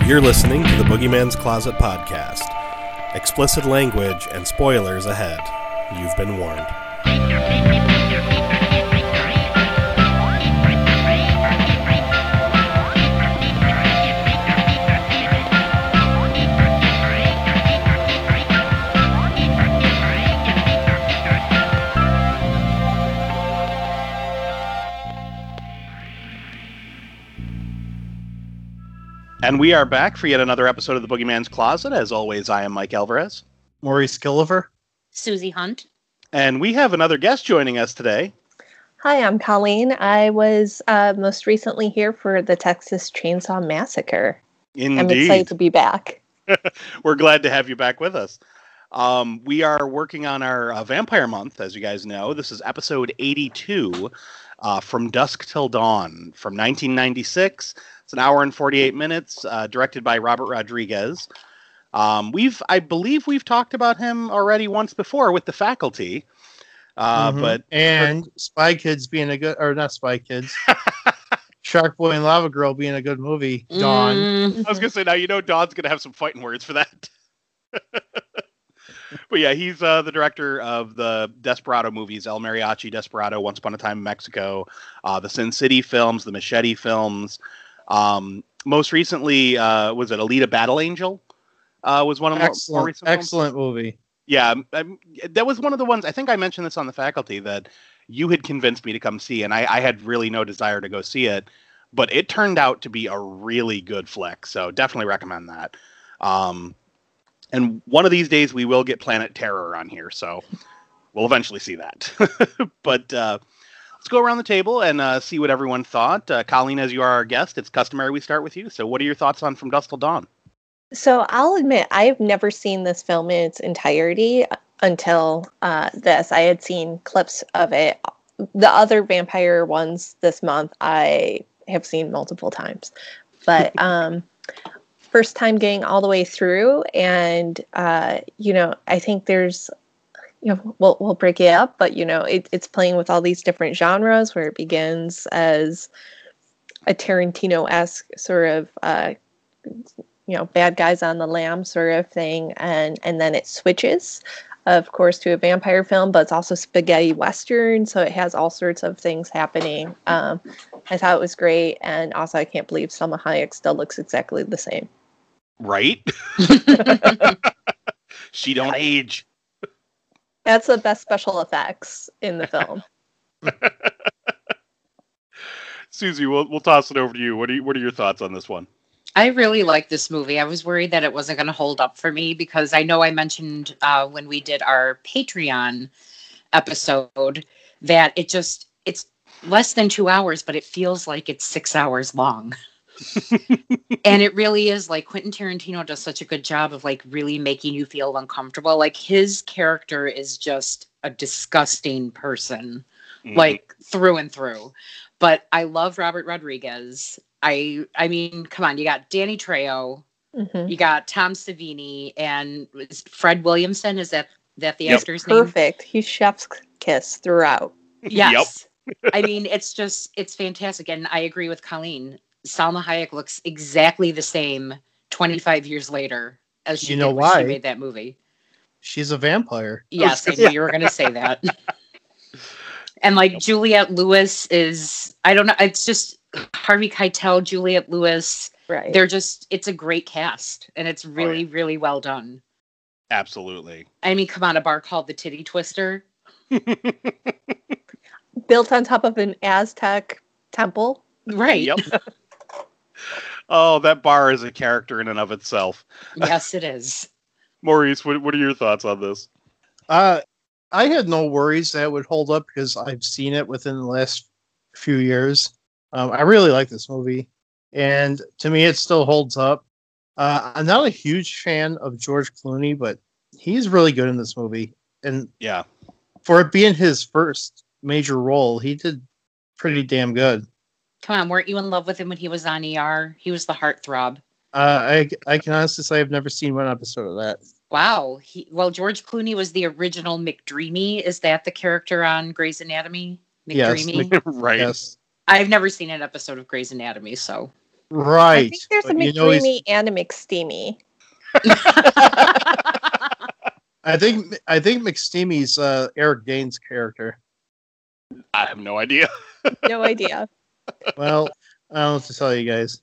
You're listening to the Boogeyman's Closet podcast. Explicit language and spoilers ahead. You've been warned. And we are back for yet another episode of the Boogeyman's Closet. As always, I am Mike Alvarez. Maurice Gilliver. Susie Hunt. And we have another guest joining us today. Hi, I'm Colleen. I was most recently here for the Texas Chainsaw Massacre. Indeed. I'm excited to be back. We're glad to have you back with us. We are working on our Vampire Month, as you guys know. This is episode 82, From Dusk Till Dawn, from 1996. It's an hour and 48 minutes, directed by Robert Rodriguez. I believe we've talked about him already once before with The Faculty. But Spy Kids being a good, or not Spy Kids, Shark Boy and Lava Girl being a good movie. Dawn. I was going to say, now you know Dawn's going to have some fighting words for that. But yeah, he's the director of the Desperado movies, El Mariachi, Desperado, Once Upon a Time in Mexico, the Sin City films, the Machete films. Most recently, was it Alita Battle Angel? Was one of the more recent excellent movie. Yeah, that was one of the ones, I think I mentioned this on The Faculty, that you had convinced me to come see, and I had really no desire to go see it, but it turned out to be a really good flick, so definitely recommend that. And one of these days we will get Planet Terror on here, so we'll eventually see that. But let's go around the table and see what everyone thought. Colleen, as you are our guest, it's customary we start with you, so what are your thoughts on From Dusk Till Dawn? So I'll admit, I have never seen this film in its entirety until this. I had seen clips of it. The other vampire ones this month, I have seen multiple times. But first time getting all the way through. And, I think there's, we'll break it up. But, it's playing with all these different genres where it begins as a Tarantino-esque sort of bad guys on the lamb sort of thing, and then it switches, of course, to a vampire film, but it's also spaghetti western, so it has all sorts of things happening. I thought it was great, and also I can't believe Salma Hayek still looks exactly the same. Right? She don't age. That's the best special effects in the film. Susie, we'll toss it over to you. What are your thoughts on this one? I really like this movie. I was worried that it wasn't going to hold up for me because I know I mentioned when we did our Patreon episode that it's less than 2 hours, but it feels like it's 6 hours long. And it really is, like, Quentin Tarantino does such a good job of, like, really making you feel uncomfortable. Like, his character is just a disgusting person, like, through and through. But I love Robert Rodriguez. I mean, come on, you got Danny Trejo, you got Tom Savini, and Fred Williamson. Is that the actor's name? Perfect. He's chef's kiss throughout. Yes. Yep. I mean, it's fantastic. And I agree with Colleen. Salma Hayek looks exactly the same 25 years later as she did when she made that movie. She's a vampire. Yes, I knew you were going to say that. And like Juliette Lewis is, I don't know, it's just Harvey Keitel, Juliette Lewis. Right. It's a great cast, and it's really, really well done. Absolutely. I mean, come on, a bar called the Titty Twister. Built on top of an Aztec temple. Right. Yep. Oh, that bar is a character in and of itself. Yes, it is. Maurice, what are your thoughts on this? I had no worries that it would hold up because I've seen it within the last few years. I really like this movie, and to me, it still holds up. I'm not a huge fan of George Clooney, but he's really good in this movie. And yeah, for it being his first major role, he did pretty damn good. Come on, weren't you in love with him when he was on ER? He was the heartthrob. I can honestly say I've never seen one episode of that. Wow. George Clooney was the original McDreamy. Is that the character on Grey's Anatomy? McDreamy? Yes. Right. Yes. I've never seen an episode of Grey's Anatomy, so Right. I think there's a but you know he's- McDreamy and a McSteamy. I think McSteamy's Eric Dane's character. I have no idea. No idea. Well, I don't know what to tell you guys.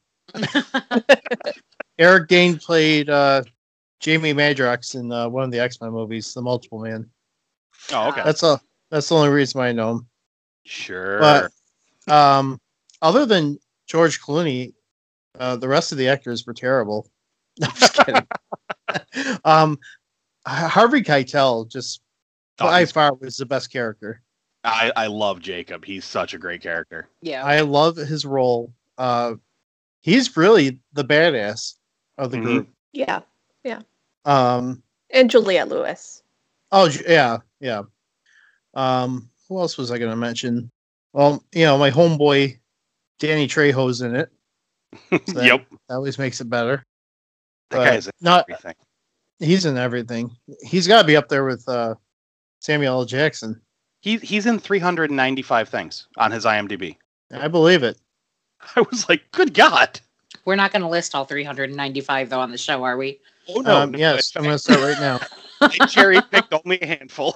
Eric Dane played Jamie Madrox in one of the X-Men movies, The Multiple Man. Oh, okay. That's the only reason why I know him. Sure. But other than George Clooney, the rest of the actors were terrible. No, I'm just kidding. Harvey Keitel just by far was the best character. I love Jacob. He's such a great character. Yeah. I love his role. He's really the badass of the Mhm. group. Yeah. Um, And Juliette Lewis. oh yeah. Who else was I going to mention? Well, my homeboy Danny Trejo's in it. So that, Yep. that always makes it better. That But guy's in not. everything. He's in everything. He's got to be up there with Samuel L. Jackson. He's in 395 things on his IMDb. I believe it. I was like, good God. We're not going to list all 395 though on the show, are we? Oh no. Yes, I'm going to start right now. I cherry picked only a handful.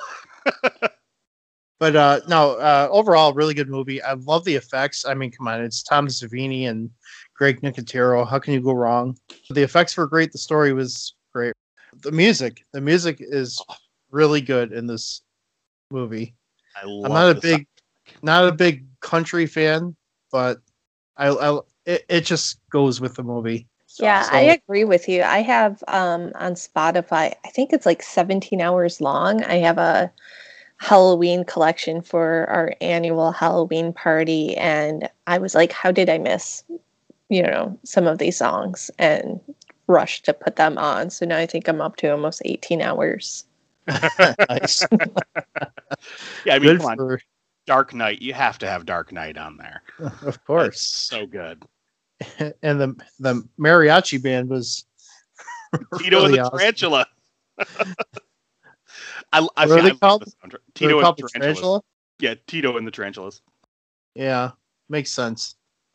But overall, really good movie. I love the effects. I mean, come on, it's Tom Savini and Greg Nicotero. How can you go wrong? The effects were great. The story was great. The music is really good in this movie. I'm I'm not a big country fan, but it just goes with the movie. Yeah, So- I agree with you. I have on Spotify, I think it's like 17 hours long. I have a Halloween collection for our annual Halloween party, and I was like, how did I miss, some of these songs, and rushed to put them on. So now I think I'm up to almost 18 hours. Nice. Yeah, I mean, Good come on. for, Dark Knight. You have to have Dark Knight on there. of It's course. so good. And the mariachi band was Tito really and the awesome. Tarantula. I What are love they the called? soundtrack. They're Tito called and the the Tarantulas. Tarantula? Yeah, Tito and the Tarantulas. Yeah, makes sense.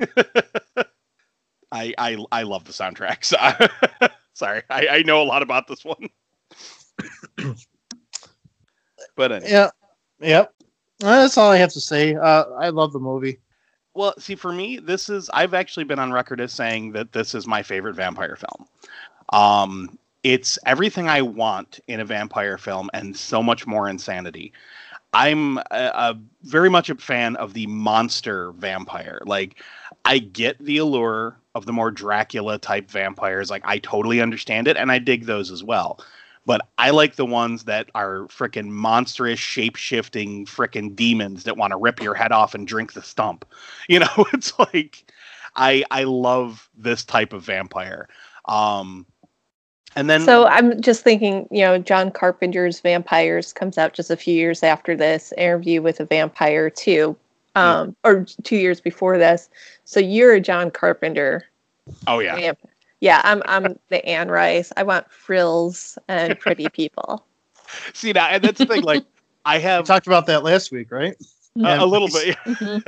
I love the soundtrack. So, sorry, I know a lot about this one. But anyway. Yeah, yep. That's all I have to say. I love the movie. Well, see, for me, I've actually been on record as saying that this is my favorite vampire film. It's everything I want in a vampire film and so much more insanity. I'm very much a fan of the monster vampire. Like, I get the allure of the more Dracula type vampires. Like, I totally understand it, and I dig those as well. But I like the ones that are frickin' monstrous, shape-shifting frickin' demons that want to rip your head off and drink the stump. It's like, I love this type of vampire. And then, So I'm just thinking, John Carpenter's Vampires comes out just a few years after this. Interview with a Vampire 2, or 2 years before this. So you're a John Carpenter. oh yeah, vamp- Yeah, I'm the Anne Rice. I want frills and pretty people. see now, and that's the thing. Like, I We have talked about that last week, right? a little bit. Mhm.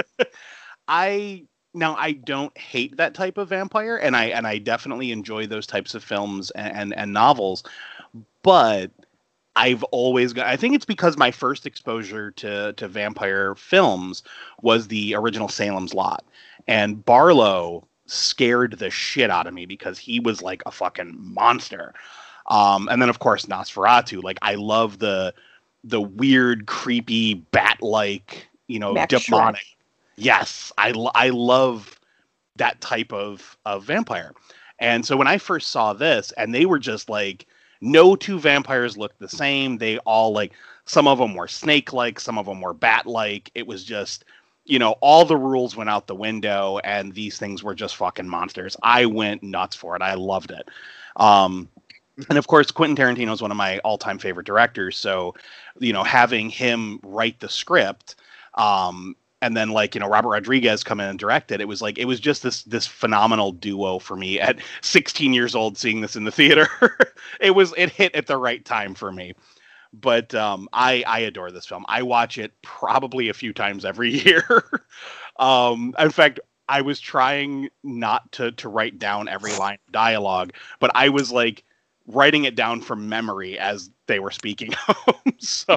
I don't hate that type of vampire, and I definitely enjoy those types of films and novels, but I think it's because my first exposure to vampire films was the original Salem's Lot, and Barlow scared the shit out of me because he was like a fucking monster. And then of course Nosferatu. Like, I love the weird, creepy, bat-like, Max demonic. Schreck. Yes, I love that type of vampire. And so when I first saw this, and they were just like, no two vampires looked the same. They all, like, some of them were snake-like, some of them were bat-like. It was just, all the rules went out the window, and these things were just fucking monsters. I went nuts for it. I loved it. And of course, Quentin Tarantino is one of my all-time favorite directors. So, having him write the script, and then Robert Rodriguez come in and direct it. It was just this phenomenal duo for me at 16 years old, seeing this in the theater. It hit at the right time for me. But I adore this film. I watch it probably a few times every year. In fact, I was trying not to write down every line of dialogue, but I was like writing it down from memory as they were speaking. So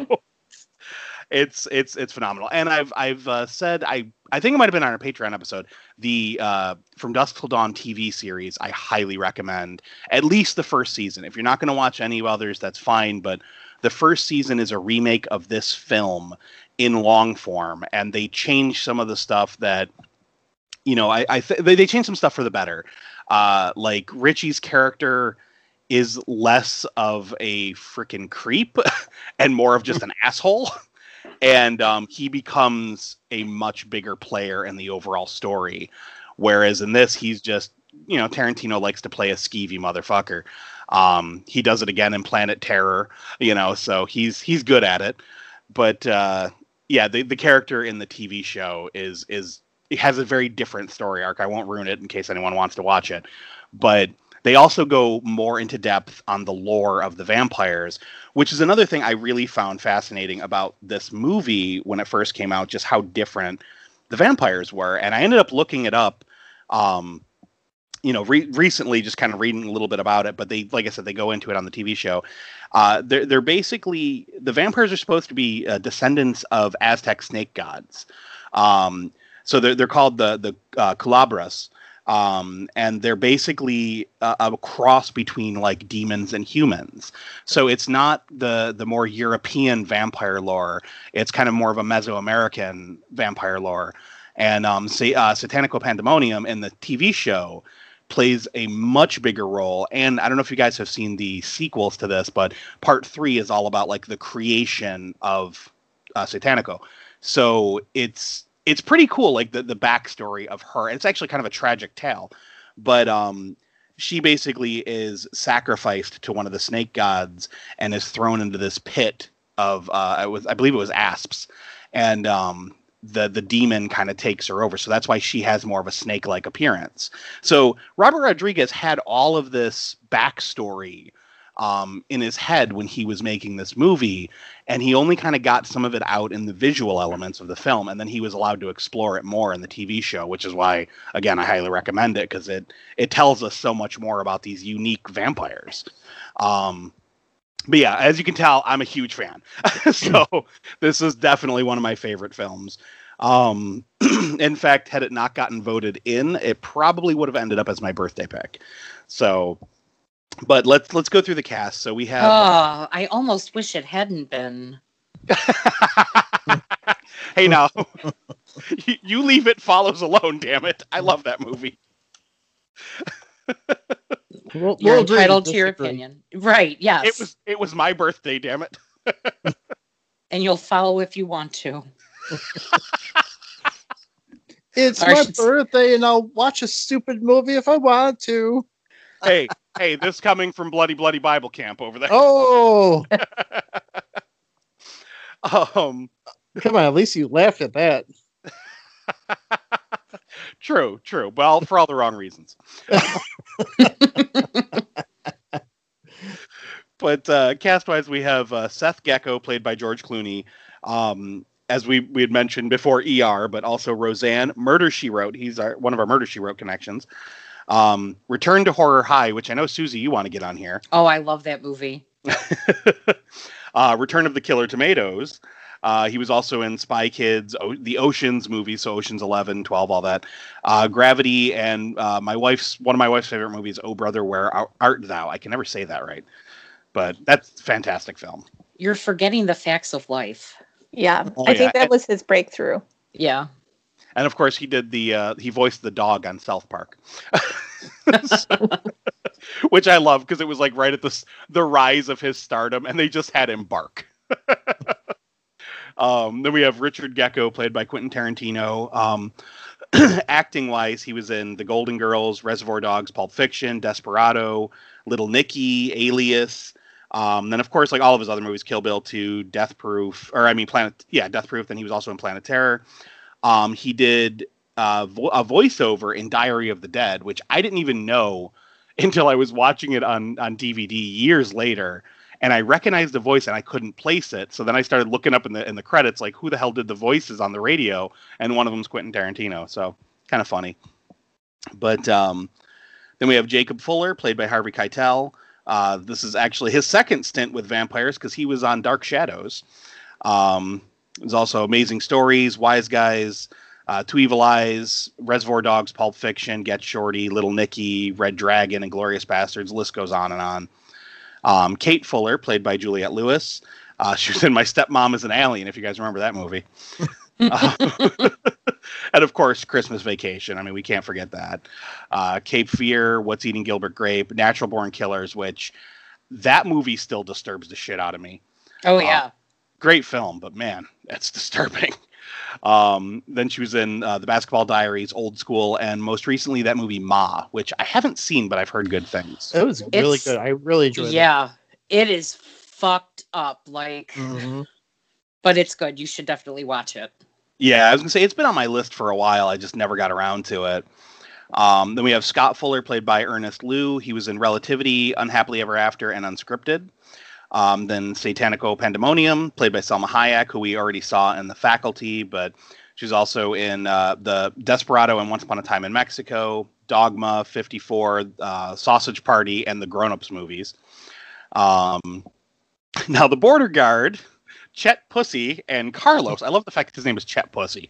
it's phenomenal. And I've said I think it might have been on our Patreon episode, the From Dusk Till Dawn TV series. I highly recommend at least the first season. If you're not going to watch any others, that's fine. But the first season is a remake of this film in long form, and they changed some of the stuff that, you know, they changed some stuff for the better. Like Richie's character is less of a freaking creep and more of just an asshole. And he becomes a much bigger player in the overall story. Whereas in this, he's just, you know, Tarantino likes to play a skeevy motherfucker. He does it again in Planet Terror, you know, so he's good at it. But yeah, the character in the TV show it has a very different story arc. I won't ruin it in case anyone wants to watch it. But they also go more into depth on the lore of the vampires, which is another thing I really found fascinating about this movie when it first came out, just how different the vampires were. And I ended up looking it up, you know, recently, just kind of reading a little bit about it. But they, like I said, they go into it on the TV show. They're basically, the vampires are supposed to be descendants of Aztec snake gods. So they're called the Culebras. And they're basically a cross between like demons and humans. So it's not the more European vampire lore. It's kind of more of a Mesoamerican vampire lore. And Satanical Pandemonium in the TV show plays a much bigger role. And I don't know if you guys have seen the sequels to this, but part 3 is all about like the creation of Satanico. So it's pretty cool, like the backstory of her. It's actually kind of a tragic tale, but she basically is sacrificed to one of the snake gods and is thrown into this pit of I believe it was asps, and the demon kind of takes her over. So that's why she has more of a snake-like appearance. So Robert Rodriguez had all of this backstory in his head when he was making this movie, and he only kind of got some of it out in the visual elements of the film, and then he was allowed to explore it more in the TV show, which is why, again, I highly recommend it, because it tells us so much more about these unique vampires. But yeah, as you can tell, I'm a huge fan. So this is definitely one of my favorite films. In fact, had it not gotten voted in, it probably would have ended up as my birthday pick. So, but let's go through the cast. So we have. Oh, I almost wish it hadn't been. Hey, now you leave It Follows alone. Damn it! I love that movie. You're entitled to your opinion, right? Yes. It was my birthday. Damn it! And you'll follow if you want to. It's my birthday, and I'll watch a stupid movie if I want to. Hey, this coming from Bloody Bible Camp over there. Oh. Come on, at least you laughed at that. True. Well, for all the wrong reasons. But cast-wise, we have Seth Gecko, played by George Clooney. As we had mentioned before, ER, but also Roseanne, Murder, She Wrote. He's one of our Murder, She Wrote connections. Return to Horror High, which I know, Susie, you want to get on here. Oh, I love that movie. Return of the Killer Tomatoes. He was also in Spy Kids, the Oceans movies, so Oceans 11, 12, all that. Gravity, and one of my wife's favorite movies, Oh Brother, Where Art Thou? I can never say that right, but that's a fantastic film. You're forgetting The Facts of Life. Yeah, I think that was his breakthrough. Yeah. And of course, he did he voiced the dog on South Park, which I love because it was like right at the rise of his stardom, and they just had him bark. Then we have Richard Gecko, played by Quentin Tarantino. Acting wise, he was in The Golden Girls, Reservoir Dogs, Pulp Fiction, Desperado, Little Nicky, Alias. Then of course, like all of his other movies, Kill Bill 2, Death Proof. Then he was also in Planet Terror. He did a voiceover in Diary of the Dead, which I didn't even know until I was watching it on DVD years later, and I recognized the voice and I couldn't place it. So then I started looking up in the credits, like who the hell did the voices on the radio, and one of them is Quentin Tarantino. So kind of funny. But then we have Jacob Fuller, played by Harvey Keitel. This is actually his second stint with vampires because he was on Dark Shadows. There's also Amazing Stories, Wise Guys, Two Evil Eyes, Reservoir Dogs, Pulp Fiction, Get Shorty, Little Nicky, Red Dragon, and Glorious Bastards. The list goes on and on. Kate Fuller, played by Juliette Lewis. She was in My Stepmom is an Alien, if you guys remember that movie. And of course, Christmas Vacation. I mean, we can't forget that. Cape Fear, What's Eating Gilbert Grape, Natural Born Killers, which that movie still disturbs the shit out of me. Oh, yeah. Great film, but man, that's disturbing. Then she was in The Basketball Diaries, Old School, and most recently that movie Ma, which I haven't seen, but I've heard good things. It was really good. I really enjoyed it. Yeah, it is fucked up, like, but it's good. You should definitely watch it. Yeah, I was going to say, it's been on my list for a while. I just never got around to it. Then we have Scott Fuller, played by Ernest Liu. He was in Relativity, Unhappily Ever After, and Unscripted. Then Satanico Pandemonium, played by Selma Hayek, who we already saw in The Faculty, but she's also in the Desperado and Once Upon a Time in Mexico, Dogma, 54, Sausage Party, and the Grown Ups movies. Now, the Border Guard, Chet Pussy, and Carlos. I love the fact that his name is Chet Pussy,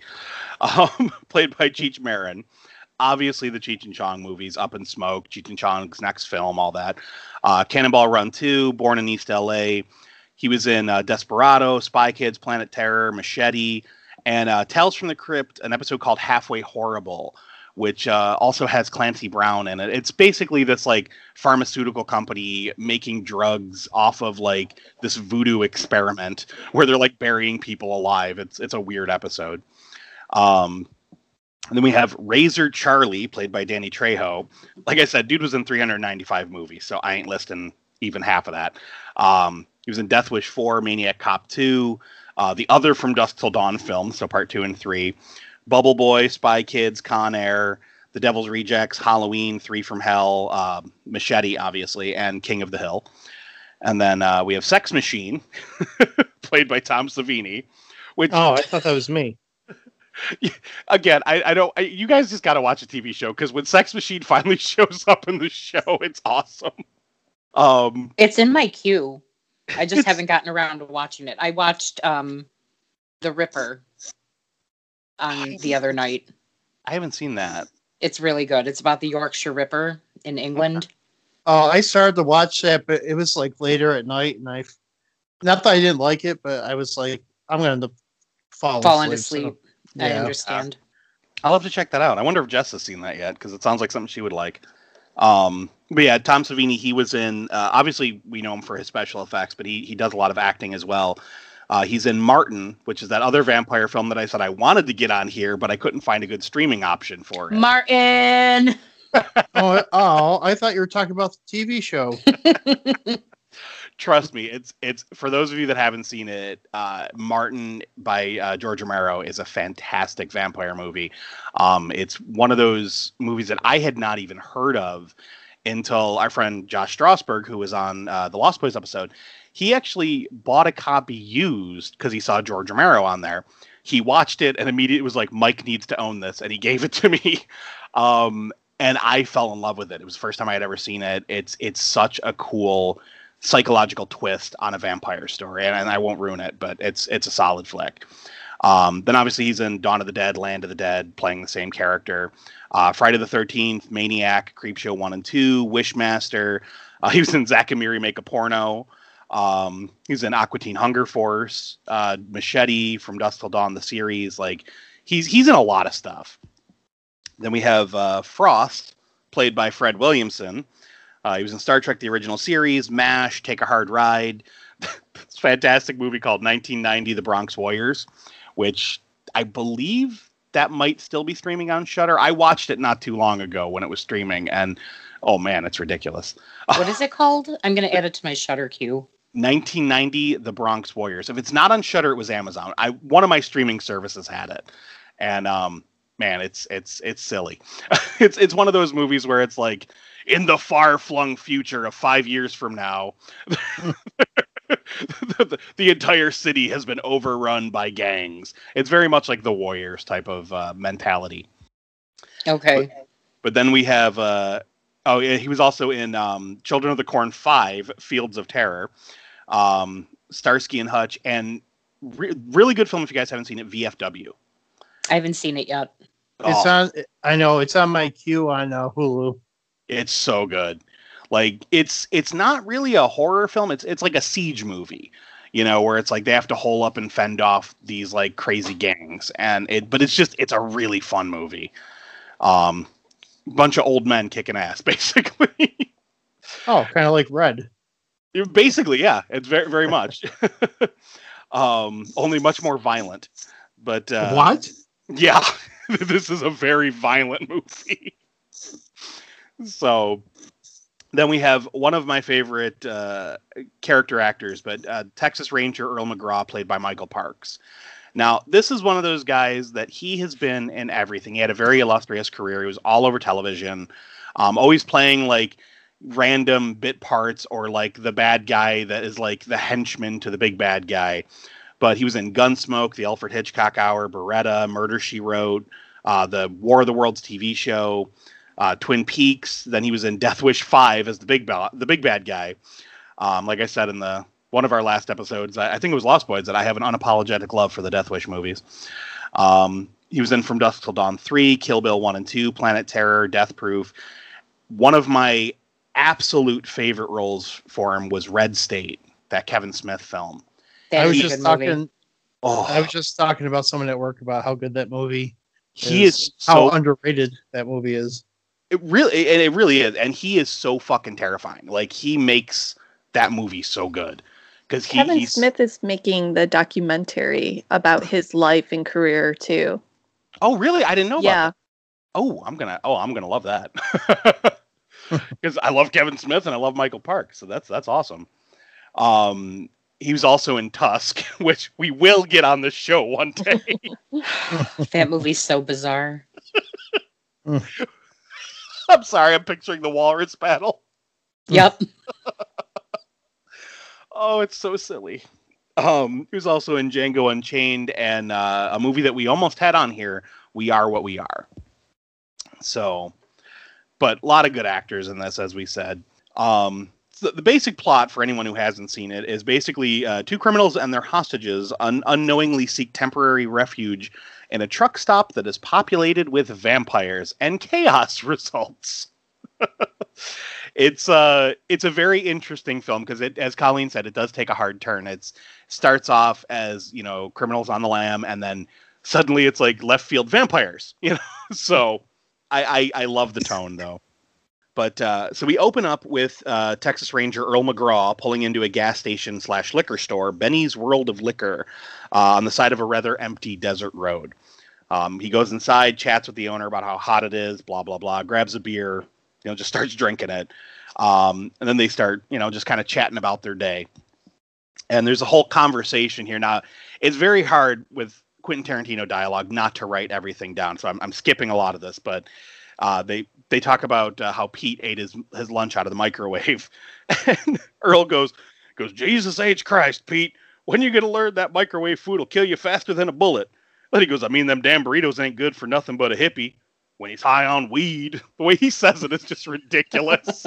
played by Cheech Marin. Obviously, the Cheech and Chong movies, Up in Smoke, Cheech and Chong's next film, all that. Cannonball Run 2, Born in East L.A. He was in Desperado, Spy Kids, Planet Terror, Machete, and Tales from the Crypt, an episode called Halfway Horrible, which also has Clancy Brown in it. It's basically this like pharmaceutical company making drugs off of like this voodoo experiment where they're like burying people alive. It's a weird episode. And then we have Razor Charlie, played by Danny Trejo. Like I said, dude was in 395 movies, so I ain't listing even half of that. He was in Death Wish 4, Maniac Cop 2, the other From Dusk Till Dawn films, so part 2 and 3. Bubble Boy, Spy Kids, Con Air, The Devil's Rejects, Halloween, 3 from Hell, Machete, obviously, and King of the Hill. And then we have Sex Machine, played by Tom Savini. Which, oh, I thought that was me. Again, I don't. You guys just got to watch a TV show because when Sex Machine finally shows up in the show, it's awesome. It's in my queue. I just haven't gotten around to watching it. I watched The Ripper the other night. I haven't seen that. It's really good. It's about the Yorkshire Ripper in England. Oh, I started to watch that, but it was like later at night, and not that I didn't like it, but I was like, I'm going to fall into sleep. So, I understand. I'll have to check that out. I wonder if Jess has seen that yet, because it sounds like something she would like. But yeah, Tom Savini, he was in, obviously we know him for his special effects, but he does a lot of acting as well. He's in Martin, which is that other vampire film that I said I wanted to get on here, but I couldn't find a good streaming option for it. Martin! oh, I thought you were talking about the TV show. Trust me, it's for those of you that haven't seen it, Martin by George Romero is a fantastic vampire movie. It's one of those movies that I had not even heard of until our friend Josh Strasberg, who was on the Lost Boys episode. He actually bought a copy used because he saw George Romero on there. He watched it and immediately was like, Mike needs to own this, and he gave it to me. And I fell in love with it. It was the first time I had ever seen it. It's such a cool psychological twist on a vampire story, and I won't ruin it, but it's a solid flick. Then obviously he's in Dawn of the Dead, Land of the Dead, playing the same character. Friday the 13th, Maniac, Creepshow 1 and 2, Wishmaster. He was in Zack and Miri Make a Porno. He's in Aqua Teen Hunger Force, Machete, From Dusk Till Dawn, the series. Like he's in a lot of stuff. Then we have Frost, played by Fred Williamson. He was in Star Trek, the original series, MASH, Take a Hard Ride. This fantastic movie called 1990, The Bronx Warriors, which I believe that might still be streaming on Shudder. I watched it not too long ago when it was streaming, and oh man, it's ridiculous. What is it called? I'm going to add it to my Shudder queue. 1990, The Bronx Warriors. If it's not on Shudder, it was Amazon. One of my streaming services had it, and man, it's silly. It's one of those movies where it's like, in the far-flung future of 5 years from now, the entire city has been overrun by gangs. It's very much like the Warriors type of mentality. Okay. But then we have he was also in Children of the Corn 5, Fields of Terror, Starsky and Hutch, and really good film if you guys haven't seen it, VFW. I haven't seen it yet. It's on. I know it's on my queue on Hulu. It's so good. Like it's not really a horror film. It's like a siege movie, where it's like they have to hole up and fend off these like crazy gangs, but it's a really fun movie. Bunch of old men kicking ass, basically. Oh, kind of like Red. Basically, yeah. It's very, very much. Only much more violent. But What? Yeah, this is a very violent movie. So then we have one of my favorite character actors, but Texas Ranger Earl McGraw, played by Michael Parks. Now, this is one of those guys that he has been in everything. He had a very illustrious career. He was all over television, always playing like random bit parts or like the bad guy that is like the henchman to the big bad guy. But he was in Gunsmoke, The Alfred Hitchcock Hour, Beretta, Murder, She Wrote, the War of the Worlds TV show, Twin Peaks. Then he was in Death Wish 5 as the big bad guy. Like I said in one of our last episodes, I think it was Lost Boys, that I have an unapologetic love for the Death Wish movies. He was in From Dusk Till Dawn 3, Kill Bill 1 and 2, Planet Terror, Death Proof. One of my absolute favorite roles for him was Red State, that Kevin Smith film. I was just talking about someone at work about how good that movie is. How underrated that movie is. It really is, and he is so fucking terrifying. Like he makes that movie so good because Kevin Smith is making the documentary about his life and career too. Oh, really? I didn't know about that. Oh, I'm gonna love that because I love Kevin Smith and I love Michael Parks, so that's awesome. He was also in Tusk, which we will get on the show one day. That movie's so bizarre. I'm sorry, I'm picturing the walrus battle. Yep. Oh, it's so silly. He was also in Django Unchained and a movie that we almost had on here, We Are What We Are. So, but a lot of good actors in this, as we said. So the basic plot, for anyone who hasn't seen it, is basically two criminals and their hostages unknowingly seek temporary refuge in a truck stop that is populated with vampires, and chaos results. It's a very interesting film because it, as Colleen said, it does take a hard turn. It starts off as, criminals on the lam, and then suddenly it's like left field vampires, So I love the tone though. But so we open up with Texas Ranger Earl McGraw pulling into a gas station / liquor store, Benny's World of Liquor, on the side of a rather empty desert road. He goes inside, chats with the owner about how hot it is, blah, blah, blah, grabs a beer, just starts drinking it. And then they start, just kind of chatting about their day. And there's a whole conversation here. Now, it's very hard with Quentin Tarantino dialogue not to write everything down. So I'm skipping a lot of this, but they talk about how Pete ate his lunch out of the microwave. And Earl goes, Jesus H. Christ, Pete, when you going to learn that microwave food will kill you faster than a bullet? Then he goes, I mean, them damn burritos ain't good for nothing but a hippie when he's high on weed. The way he says it is just ridiculous.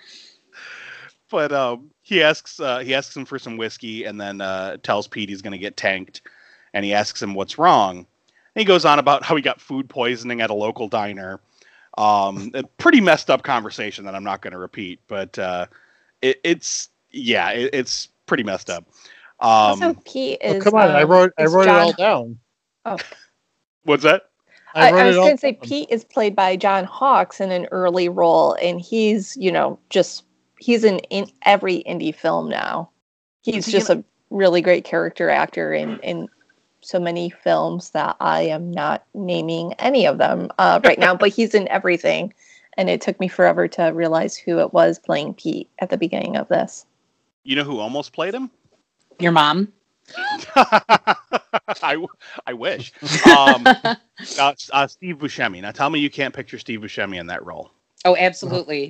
But he asks him for some whiskey and then tells Pete he's going to get tanked. And he asks him what's wrong. And he goes on about how he got food poisoning at a local diner. A pretty messed up conversation that I'm not going to repeat, but it's pretty messed up. Also, Pete is. Come on, I wrote it all down. Oh, what's that? I was going to say Pete is played by John Hawkes in an early role, and he's he's in every indie film now. He's just a really great character actor in so many films that I am not naming any of them right now, but he's in everything. And it took me forever to realize who it was playing Pete at the beginning of this. You know who almost played him? Your mom. I wish. Steve Buscemi. Now tell me you can't picture Steve Buscemi in that role. Oh, absolutely.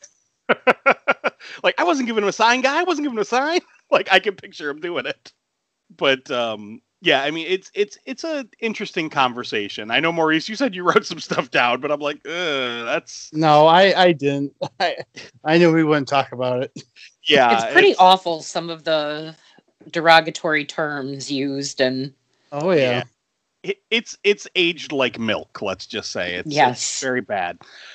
Like, I wasn't giving him a sign, guy. I wasn't giving him a sign. Like, I can picture him doing it. But Yeah, I mean it's a interesting conversation. I know, Maurice, you said you wrote some stuff down, but I'm like, that's No, I didn't. I knew we wouldn't talk about it. yeah. It's pretty awful, some of the derogatory terms used, and Oh yeah. It's aged like milk. Let's just say it's Yes. very bad.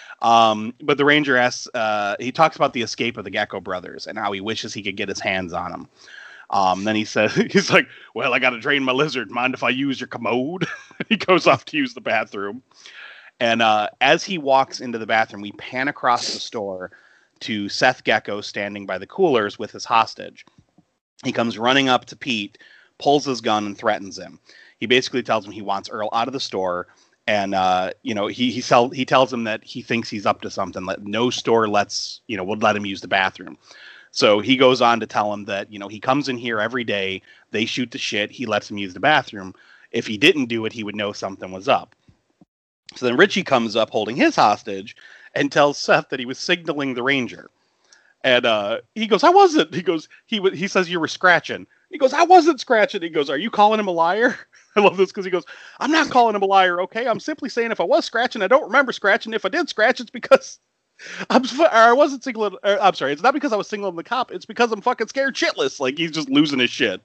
But the ranger asks, he talks about the escape of the Gecko brothers and how he wishes he could get his hands on them. Then he says, he's like, well, I got to drain my lizard. Mind if I use your commode? He goes off to use the bathroom. And as he walks into the bathroom, we pan across the store to Seth Gecko standing by the coolers with his hostage. He comes running up to Pete, pulls his gun, and threatens him. He basically tells him he wants Earl out of the store. And, he tells him that he thinks he's up to something. No store would let him use the bathroom. So he goes on to tell him that, he comes in here every day. They shoot the shit. He lets him use the bathroom. If he didn't do it, he would know something was up. So then Richie comes up holding his hostage and tells Seth that he was signaling the ranger. And he goes, I wasn't. He goes, he says, you were scratching. He goes, I wasn't scratching. He goes, are you calling him a liar? I love this because he goes, I'm not calling him a liar, okay? I'm simply saying if I was scratching, I don't remember scratching. If I did scratch, it's because I wasn't signaling. I'm sorry, it's not because I was signaling the cop. It's because I'm fucking scared shitless. Like, he's just losing his shit.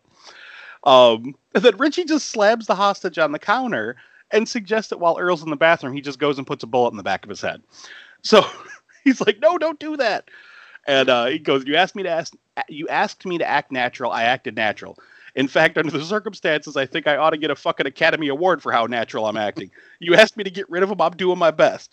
And then Richie just slams the hostage on the counter and suggests that while Earl's in the bathroom, he just goes and puts a bullet in the back of his head. So he's like, no, don't do that. And he goes, you asked me to act natural. I acted natural. In fact, under the circumstances, I think I ought to get a fucking Academy Award for how natural I'm acting. You asked me to get rid of him. I'm doing my best.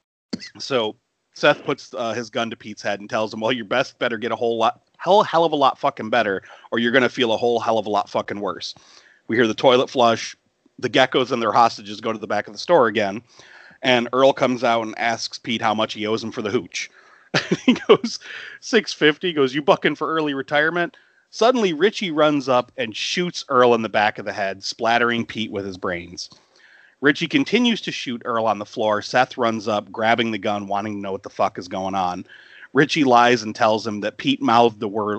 So Seth puts his gun to Pete's head and tells him, well, your best better get a hell of a lot fucking better, or you're going to feel a whole hell of a lot fucking worse. We hear the toilet flush. The geckos and their hostages go to the back of the store again. And Earl comes out and asks Pete how much he owes him for the hooch. He goes, $650. He goes, you bucking for early retirement? Suddenly, Richie runs up and shoots Earl in the back of the head, splattering Pete with his brains. Richie continues to shoot Earl on the floor. Seth runs up, grabbing the gun, wanting to know what the fuck is going on. Richie lies and tells him that Pete mouthed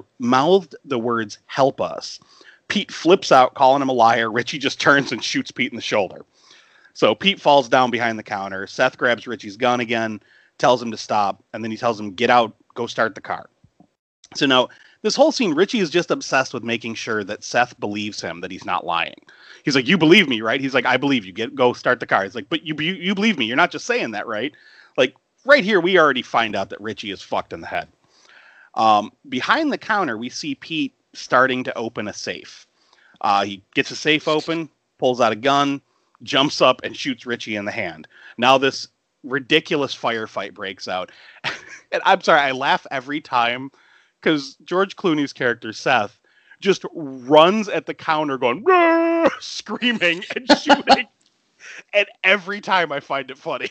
the words, help us. Pete flips out, calling him a liar. Richie just turns and shoots Pete in the shoulder. So Pete falls down behind the counter. Seth grabs Richie's gun again, tells him to stop, and then he tells him, get out, go start the car. So now, this whole scene, Richie is just obsessed with making sure that Seth believes him, that he's not lying. He's like, you believe me, right? He's like, I believe you. Go start the car. He's like, but you believe me. You're not just saying that, right? Like, right here, we already find out that Richie is fucked in the head. Behind the counter, we see Pete starting to open a safe. He gets a safe open, pulls out a gun, jumps up, and shoots Richie in the hand. Now this ridiculous firefight breaks out. And I'm sorry, I laugh every time because George Clooney's character, Seth, just runs at the counter going, screaming and shooting. And every time I find it funny.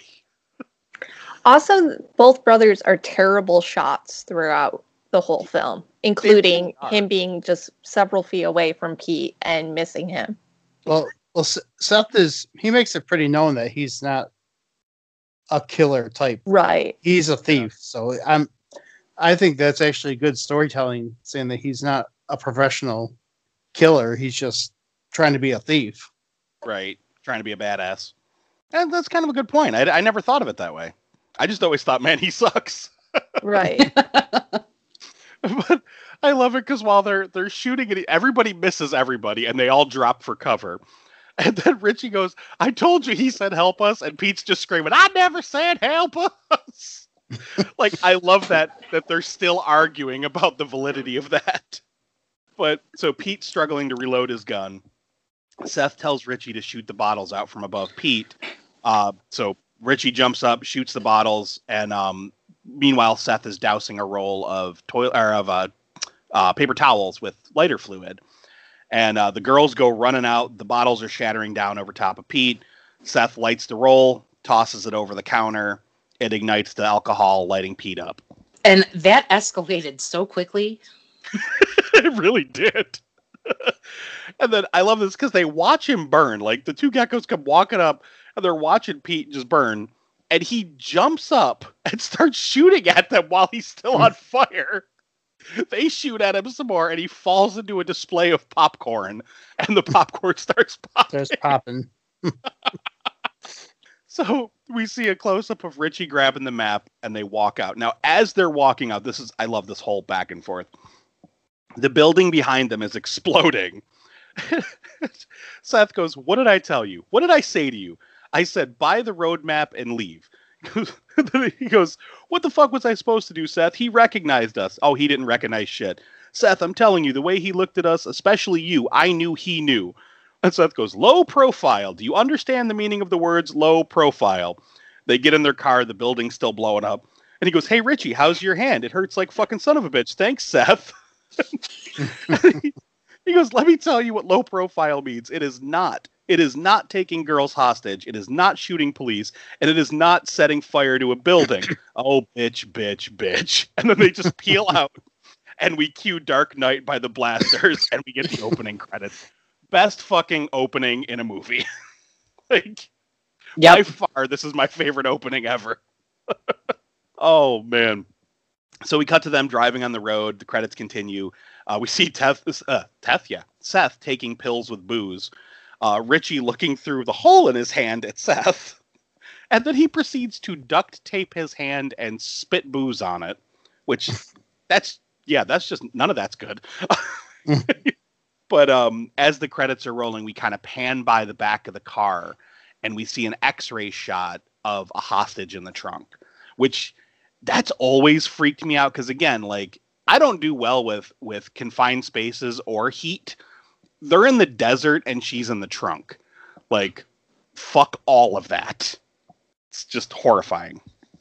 Also, both brothers are terrible shots throughout the whole film, including him being just several feet away from Pete and missing him. Well, Seth he makes it pretty known that he's not a killer type. Right. He's a thief. So I think that's actually good storytelling, saying that he's not a professional killer. He's just trying to be a thief. Right. Trying to be a badass. And that's kind of a good point. I never thought of it that way. I just always thought, man, he sucks. Right. But I love it because while they're shooting it, everybody misses everybody and they all drop for cover. And then Richie goes, I told you, he said help us. And Pete's just screaming, I never said help us. Like, I love that they're still arguing about the validity of that. But so Pete's struggling to reload his gun. Seth tells Richie to shoot the bottles out from above Pete. So Richie jumps up, shoots the bottles, and meanwhile Seth is dousing a roll of paper towels with lighter fluid. And the girls go running out. The bottles are shattering down over top of Pete. Seth lights the roll, tosses it over the counter. It ignites the alcohol, lighting Pete up. And that escalated so quickly. It really did. And then I love this because they watch him burn. Like, the two geckos come walking up and they're watching Pete just burn. And he jumps up and starts shooting at them while he's still on fire. They shoot at him some more, and he falls into a display of popcorn, and the popcorn starts popping. Starts popping. So we see a close-up of Richie grabbing the map, and they walk out. Now, as they're walking out, I love this whole back and forth. The building behind them is exploding. Seth goes, "What did I tell you? What did I say to you? I said, buy the road map and leave." He goes, "What the fuck was I supposed to do, Seth? He recognized us." "Oh, he didn't recognize shit. Seth, I'm telling you, the way he looked at us, especially you, I knew he knew." And Seth goes, "Low profile. Do you understand the meaning of the words low profile?" They get in their car. The building's still blowing up. And he goes, "Hey, Richie, how's your hand? It hurts like fucking son of a bitch. Thanks, Seth." He goes, "Let me tell you what low profile means. It is not taking girls hostage. It is not shooting police. And it is not setting fire to a building." "Oh, bitch, bitch, bitch." And then they just peel out. And we cue Dark Knight by the Blasters. And we get the opening credits. Best fucking opening in a movie. Like, by far, this is my favorite opening ever. Oh, man. So we cut to them driving on the road. The credits continue. We see Seth taking pills with booze. Richie looking through the hole in his hand at Seth. And then he proceeds to duct tape his hand and spit booze on it. Which, that's just, none of that's good. But as the credits are rolling, we kind of pan by the back of the car. And we see an x-ray shot of a hostage in the trunk. Which, that's always freaked me out. Because again, like, I don't do well with confined spaces or heat. They're in the desert and she's in the trunk. Like, fuck all of that. It's just horrifying.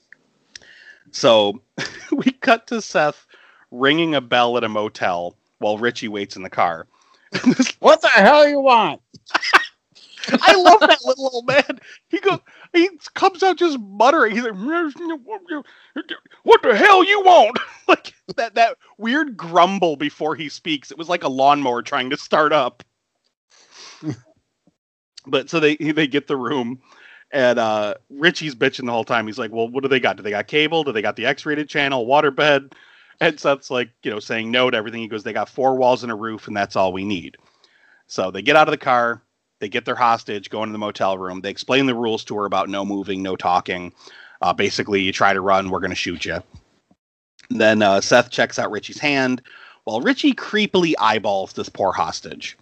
So we cut to Seth ringing a bell at a motel while Richie waits in the car. "What the hell you want?" I love that little old man. He comes out just muttering. He's like, "What the hell you want?" Like that weird grumble before he speaks. It was like a lawnmower trying to start up. But so they get the room, and Richie's bitching the whole time. He's like, "Well, what do they got? Do they got cable? Do they got the X-rated channel, waterbed?" And Seth's like, saying no to everything. He goes, "They got 4 walls and a roof, and that's all we need." So they get out of the car. They get their hostage, go into the motel room. They explain the rules to her about no moving, no talking. Basically, you try to run, we're going to shoot you. Then Seth checks out Richie's hand while Richie creepily eyeballs this poor hostage.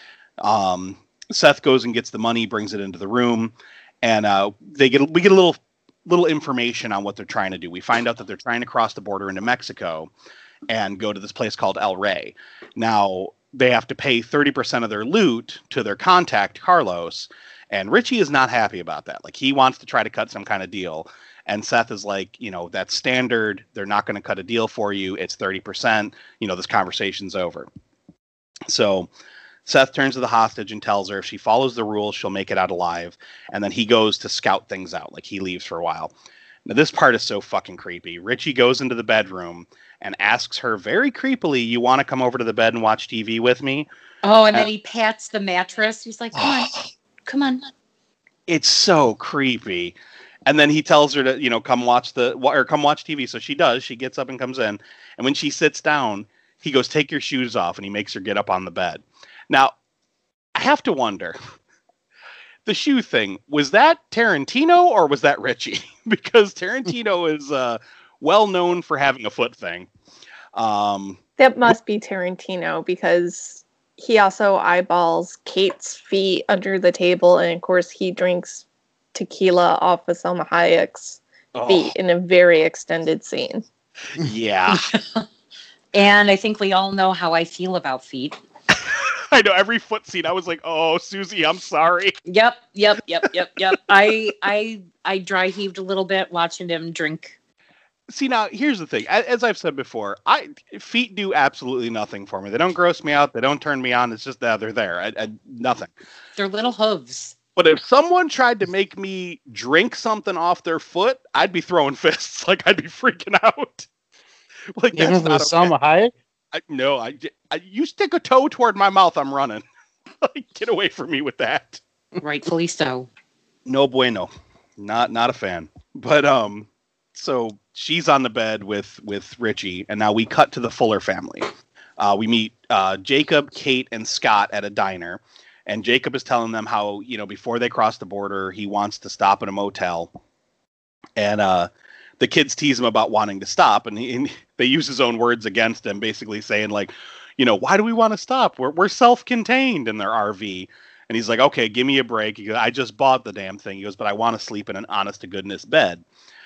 Seth goes and gets the money, brings it into the room, and we get a little information on what they're trying to do. We find out that they're trying to cross the border into Mexico and go to this place called El Rey. Now, they have to pay 30% of their loot to their contact, Carlos, and Richie is not happy about that. Like, he wants to try to cut some kind of deal, and Seth is like, that's standard. They're not going to cut a deal for you. It's 30%. This conversation's over. So Seth turns to the hostage and tells her if she follows the rules, she'll make it out alive, and then he goes to scout things out. Like, he leaves for a while. Now, this part is so fucking creepy. Richie goes into the bedroom and asks her very creepily, "You want to come over to the bed and watch TV with me?" Oh, and then he pats the mattress. He's like, come on. It's so creepy. And then he tells her to, come watch TV. So she does. She gets up and comes in. And when she sits down, he goes, "Take your shoes off." And he makes her get up on the bed. Now, I have to wonder, the shoe thing, was that Tarantino or was that Richie? Because Tarantino is well known for having a foot thing. That must be Tarantino, because he also eyeballs Kate's feet under the table, and of course he drinks tequila off of Salma Hayek's feet in a very extended scene. Yeah. And I think we all know how I feel about feet. I know, every foot scene I was like, "Oh, Susie, I'm sorry." Yep. I dry heaved a little bit watching him drink. See, now, here's the thing. As I've said before, feet do absolutely nothing for me. They don't gross me out. They don't turn me on. It's just that they're there. Nothing. They're little hooves. But if someone tried to make me drink something off their foot, I'd be throwing fists. Like, I'd be freaking out. Like, Even that's with not Salma Hayek? No, you stick a toe toward my mouth, I'm running. Like, get away from me with that. Rightfully so. No bueno. Not a fan. But, so she's on the bed with Richie, and now we cut to the Fuller family. We meet Jacob, Kate, and Scott at a diner, and Jacob is telling them how, before they cross the border, he wants to stop at a motel, and the kids tease him about wanting to stop, and they use his own words against him, basically saying like, why do we want to stop? We're self-contained in their RV. And he's like, okay, give me a break. He goes, I just bought the damn thing. He goes, but I want to sleep in an honest-to-goodness bed.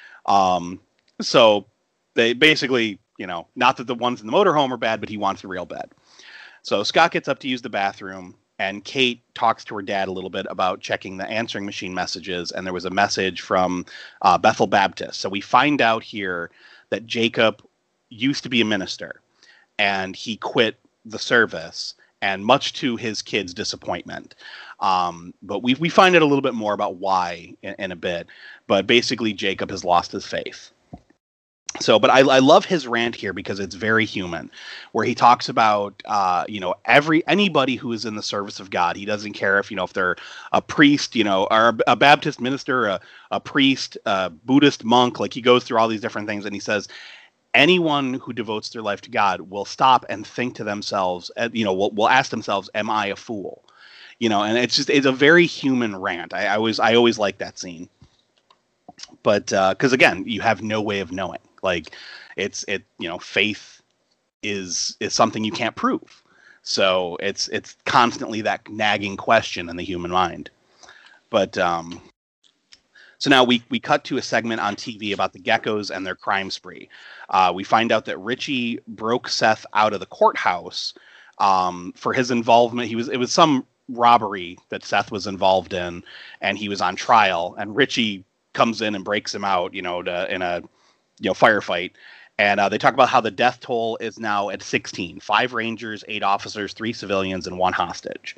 So they basically, not that the ones in the motorhome are bad, but he wants a real bed. So Scott gets up to use the bathroom, and Kate talks to her dad a little bit about checking the answering machine messages, and there was a message from Bethel Baptist. So we find out here that Jacob used to be a minister, and he quit the service, and much to his kids' disappointment. But we find out a little bit more about why in a bit. But basically, Jacob has lost his faith. So, but I love his rant here because it's very human, where he talks about, anybody who is in the service of God. He doesn't care if they're a priest, or a Baptist minister, a priest, a Buddhist monk. Like, he goes through all these different things, and he says, anyone who devotes their life to God will stop and think to themselves, will ask themselves, am I a fool? And it's a very human rant. I always like that scene. But because again, you have no way of knowing. Like, faith is something you can't prove. So it's constantly that nagging question in the human mind. But so now we cut to a segment on TV about the Geckos and their crime spree. We find out that Richie broke Seth out of the courthouse for his involvement. It was some robbery that Seth was involved in, and he was on trial. And Richie comes in and breaks him out, in a firefight. And they talk about how the death toll is now at 16: 5 Rangers, 8 officers, 3 civilians, and 1 hostage.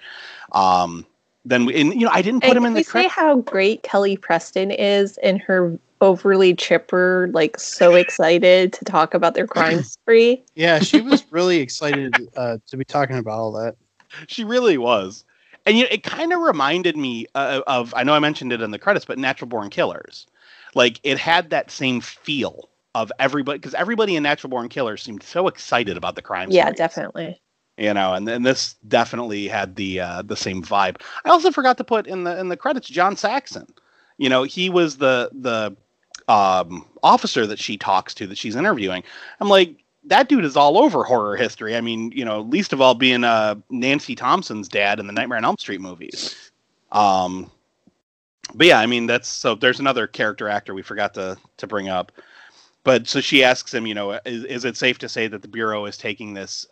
Then I didn't put him in the. Can we say how great Kelly Preston is in her overly chipper, like so excited to talk about their crime spree? Yeah, she was really excited to be talking about all that. She really was, and it kind of reminded me of. I know I mentioned it in the credits, but Natural Born Killers, like it had that same feel of everybody, because everybody in Natural Born Killers seemed so excited about the crime. Yeah, sprees. definitely. And this definitely had the same vibe. I also forgot to put in the credits John Saxon. He was the officer that she talks to, that she's interviewing. I'm like, that dude is all over horror history. I mean, least of all being Nancy Thompson's dad in the Nightmare on Elm Street movies. But yeah, I mean, there's another character actor we forgot to bring up. But so she asks him, is it safe to say that the Bureau is taking this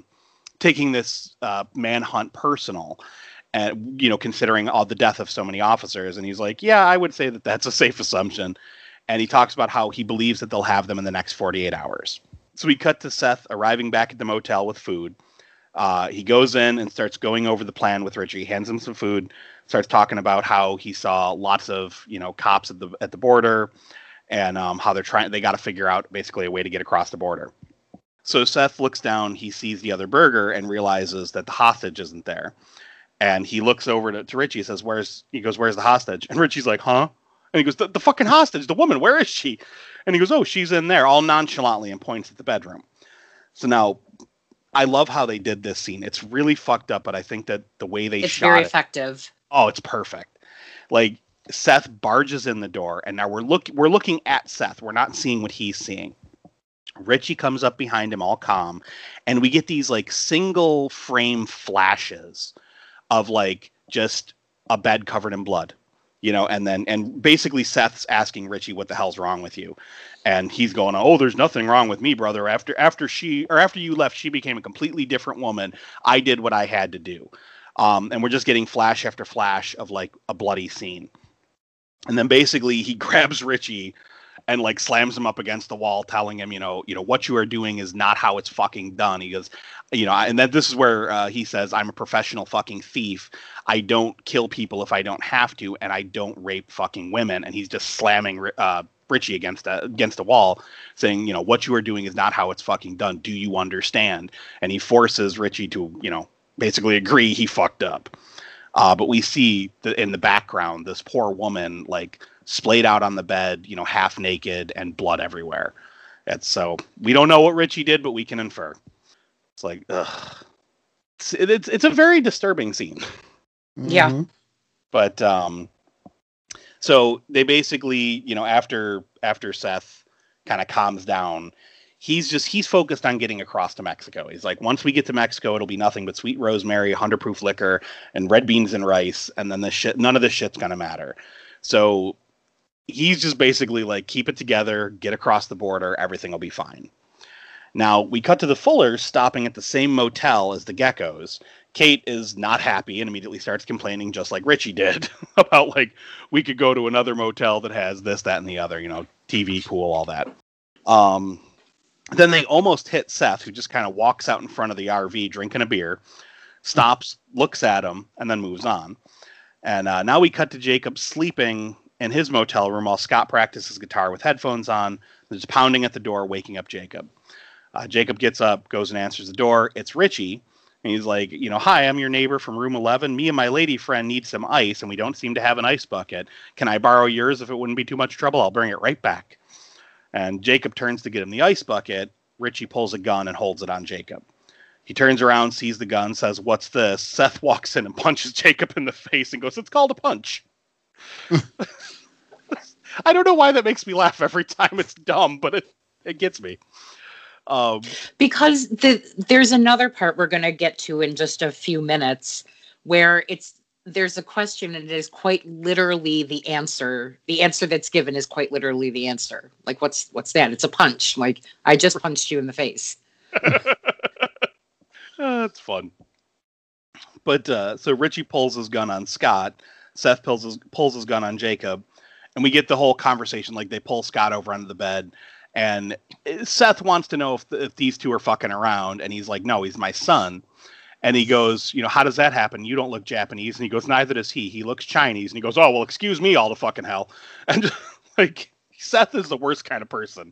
manhunt personal, and considering all the death of so many officers? And he's like, yeah, I would say that that's a safe assumption. And he talks about how he believes that they'll have them in the next 48 hours. So we cut to Seth arriving back at the motel with food. He goes in and starts going over the plan with Richie, hands him some food, starts talking about how he saw lots of cops at the border, and how they got to figure out basically a way to get across the border. So Seth looks down, he sees the other burger, and realizes that the hostage isn't there. And he looks over to Richie, says, where's the hostage? And Richie's like, huh? And he goes, the fucking hostage, the woman, where is she? And he goes, oh, she's in there, all nonchalantly, and points at the bedroom. So now, I love how they did this scene. It's really fucked up, but I think that the way they shot it. It's very effective. Oh, it's perfect. Like, Seth barges in the door, and now we're looking at Seth. We're not seeing what he's seeing. Richie comes up behind him all calm, and we get these like single frame flashes of like just a bed covered in blood, and basically Seth's asking Richie, what the hell's wrong with you? And he's going, oh, there's nothing wrong with me, brother. After you left, she became a completely different woman. I did what I had to do. And we're just getting flash after flash of like a bloody scene. And then basically he grabs Richie and like slams him up against the wall, telling him, what you are doing is not how it's fucking done. He goes, and then this is where he says, I'm a professional fucking thief. I don't kill people if I don't have to, and I don't rape fucking women. And he's just slamming Richie against a wall, saying, what you are doing is not how it's fucking done. Do you understand? And he forces Richie to, basically agree he fucked up. But we see in the background this poor woman like splayed out on the bed, half naked and blood everywhere. So we don't know what Richie did, but we can infer. It's like, ugh. It's a very disturbing scene. Yeah. Mm-hmm. But so they basically, after Seth kind of calms down, he's focused on getting across to Mexico. He's like, once we get to Mexico, it'll be nothing but sweet rosemary, 100 proof liquor, and red beans and rice, and then none of this shit's gonna matter. So he's just basically like, keep it together, get across the border, everything will be fine. Now we cut to the Fullers stopping at the same motel as the Geckos. Kate is not happy and immediately starts complaining, just like Richie did, about like, we could go to another motel that has this, that, and the other, TV, pool, all that. Then they almost hit Seth, who just kind of walks out in front of the RV drinking a beer, stops, looks at him, and then moves on. And now we cut to Jacob sleeping in his motel room while Scott practices guitar with headphones on. There's pounding at the door, waking up Jacob. Jacob gets up, goes and answers the door. It's Richie. And he's like, hi, I'm your neighbor from room 11. Me and my lady friend need some ice, and we don't seem to have an ice bucket. Can I borrow yours if it wouldn't be too much trouble? I'll bring it right back. And Jacob turns to get him the ice bucket. Richie pulls a gun and holds it on Jacob. He turns around, sees the gun, says, "What's this?" Seth walks in and punches Jacob in the face and goes, "It's called a punch." I don't know why that makes me laugh every time. It's dumb, but it gets me. Because there's another part we're going to get to in just a few minutes where there's a question and it is quite literally the answer. The answer that's given is quite literally the answer. Like, what's that? It's a punch. Like, I just punched you in the face. That's fun. But so Richie pulls his gun on Scott. Seth pulls his gun on Jacob. And we get the whole conversation. Like, they pull Scott over onto the bed. And Seth wants to know if these two are fucking around. And he's like, no, he's my son. And he goes, how does that happen? You don't look Japanese. And he goes, neither does he. He looks Chinese. And he goes, oh, well, excuse me, all the fucking hell. And just, like, Seth is the worst kind of person.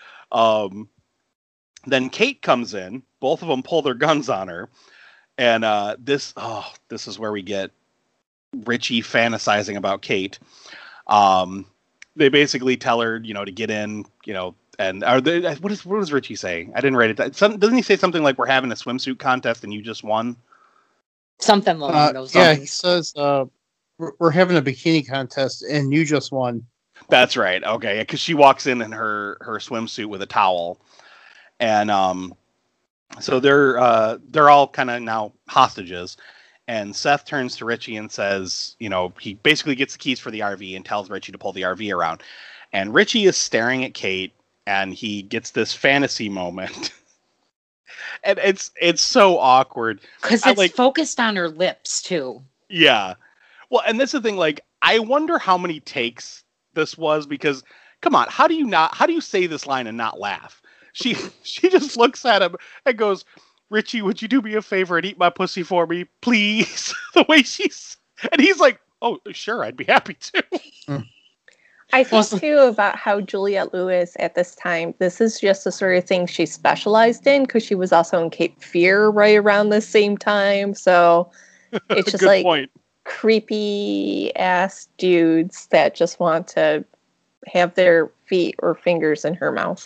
Then Kate comes in. Both of them pull their guns on her. And this is where we get Richie fantasizing about Kate. They basically tell her, to get in, and what does Richie say? I didn't write it down. Doesn't he say something like, we're having a swimsuit contest and you just won? Something along those lines. Yeah, he says, we're having a bikini contest and you just won. That's right. Okay. Because she walks in her swimsuit with a towel. And so they're all kind of now hostages. And Seth turns to Richie and says, he basically gets the keys for the RV and tells Richie to pull the RV around. And Richie is staring at Kate and he gets this fantasy moment. And it's so awkward. Because it's focused on her lips, too. Yeah. Well, and that's the thing, like, I wonder how many takes this was, because, come on, how do you say this line and not laugh? She just looks at him and goes, Richie, would you do me a favor and eat my pussy for me, please? The way and he's like, oh, sure, I'd be happy to. I think, too, about how Juliette Lewis at this time, this is just the sort of thing she specialized in, because she was also in Cape Fear right around the same time. So it's just like point. Creepy ass dudes that just want to have their feet or fingers in her mouth.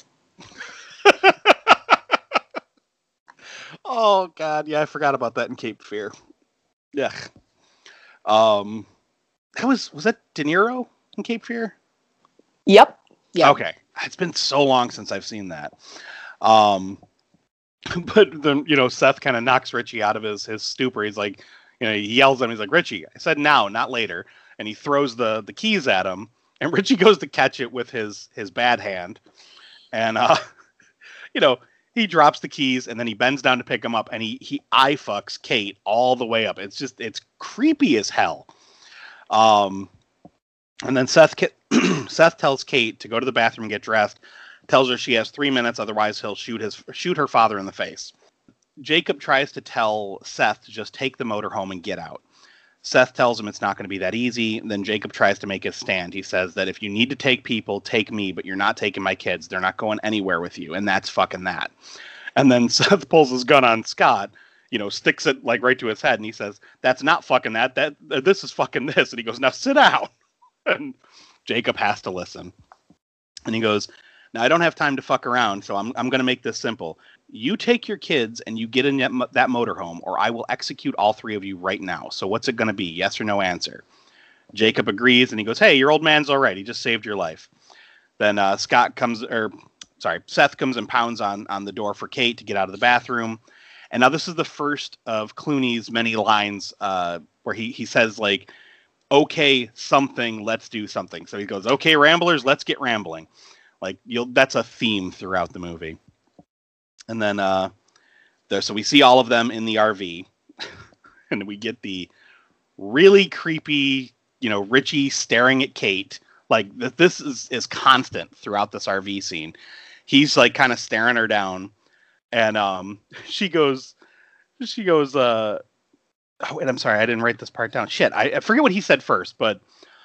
Oh, God. Yeah, I forgot about that in Cape Fear. Yeah. Was that De Niro in Cape Fear? Yep. Yeah. Okay. It's been so long since I've seen that. But then, Seth kind of knocks Richie out of his stupor. He's like, he yells at him. He's like, Richie, I said now, not later. And he throws the keys at him. And Richie goes to catch it with his bad hand. And, he drops the keys and then he bends down to pick them up and he eye fucks Kate all the way up. It's creepy as hell. And then Seth tells Kate to go to the bathroom and get dressed, tells her she has 3 minutes, otherwise he'll shoot her father in the face. Jacob tries to tell Seth to just take the motor home and get out. Seth tells him it's not going to be that easy. Then Jacob tries to make his stand. He says that if you need to take people, take me, but you're not taking my kids. They're not going anywhere with you. And that's fucking that. And then Seth pulls his gun on Scott, sticks it like right to his head. And he says, that's not fucking that. This is fucking this. And he goes, now sit down. And Jacob has to listen. And he goes, now I don't have time to fuck around, so I'm going to make this simple. You take your kids and you get in that motorhome, or I will execute all three of you right now. So what's it going to be? Yes or no answer. Jacob agrees, and he goes, hey, your old man's all right. He just saved your life. Then Seth comes and pounds on the door for Kate to get out of the bathroom. And now this is the first of Clooney's many lines where he says, like, okay, something, let's do something. So he goes, okay, ramblers, let's get rambling. Like, that's a theme throughout the movie. And then so we see all of them in the RV, and we get the really creepy, Richie staring at Kate. Like, this is constant throughout this RV scene. He's like kind of staring her down, and she goes, oh, and I'm sorry, I didn't write this part down. Shit, I forget what he said first, but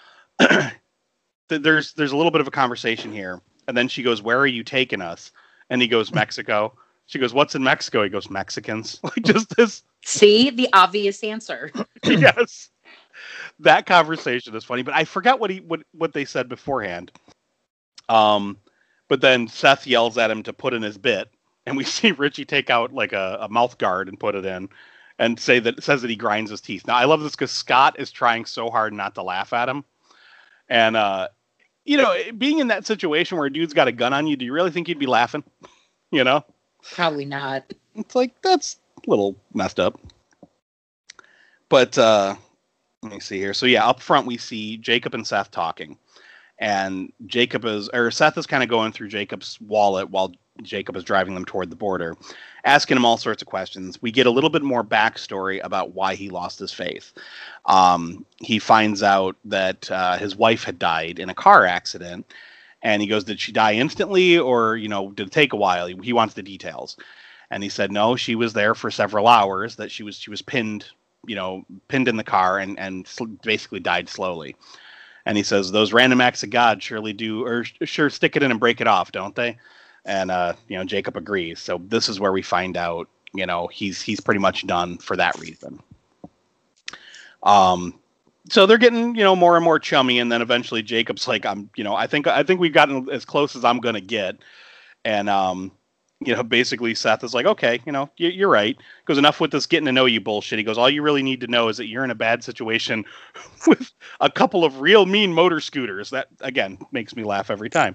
there's a little bit of a conversation here, and then she goes, where are you taking us? And he goes, Mexico. She goes, what's in Mexico? He goes, Mexicans. Like, just this. See, the obvious answer. Yes. That conversation is funny, but I forgot what they said beforehand. But then Seth yells at him to put in his bit, and we see Richie take out like a mouth guard and put it in, and says that he grinds his teeth. Now I love this because Scott is trying so hard not to laugh at him, and being in that situation where a dude's got a gun on you, do you really think you'd be laughing? Probably not. It's like, that's a little messed up. But let me see here. So yeah, up front we see Jacob and Seth talking, and Seth is kind of going through Jacob's wallet while Jacob is driving them toward the border, asking him all sorts of questions. We get a little bit more backstory about why he lost his faith. He finds out that his wife had died in a car accident, and he goes, did she die instantly, or did it take a while? He wants the details, and he said no, she was there for several hours. That she was pinned in the car and basically died slowly. And he says, those random acts of God surely do, or sure stick it in and break it off, don't they? And, Jacob agrees. So this is where we find out, he's pretty much done for that reason. So they're getting, more and more chummy. And then eventually Jacob's like, I think we've gotten as close as I'm going to get. And, basically Seth is like, okay, you're right. He goes, enough with this getting to know you bullshit. He goes, all you really need to know is that you're in a bad situation with a couple of real mean motor scooters. That, again, makes me laugh every time.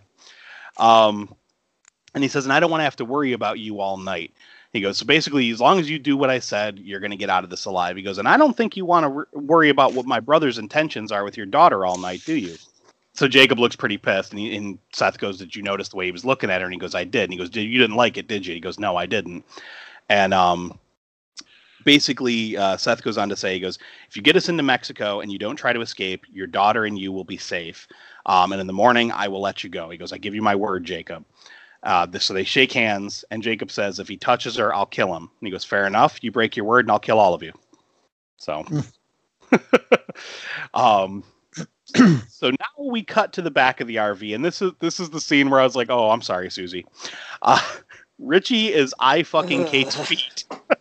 And he says, and I don't want to have to worry about you all night. He goes, so basically, as long as you do what I said, you're going to get out of this alive. He goes, and I don't think you want to worry about what my brother's intentions are with your daughter all night, do you? So Jacob looks pretty pissed, and Seth goes, did you notice the way he was looking at her? And he goes, I did. And he goes, you didn't like it, did you? He goes, no, I didn't. And basically, Seth goes on to say, he goes, if you get us into Mexico and you don't try to escape, your daughter and you will be safe. And in the morning, I will let you go. He goes, I give you my word, Jacob. So they shake hands, and Jacob says, if he touches her, I'll kill him. And he goes, fair enough. You break your word, and I'll kill all of you. So, so now we cut to the back of the RV, and this is the scene where I was like, oh, I'm sorry, Susie. Richie is fucking Kate's feet.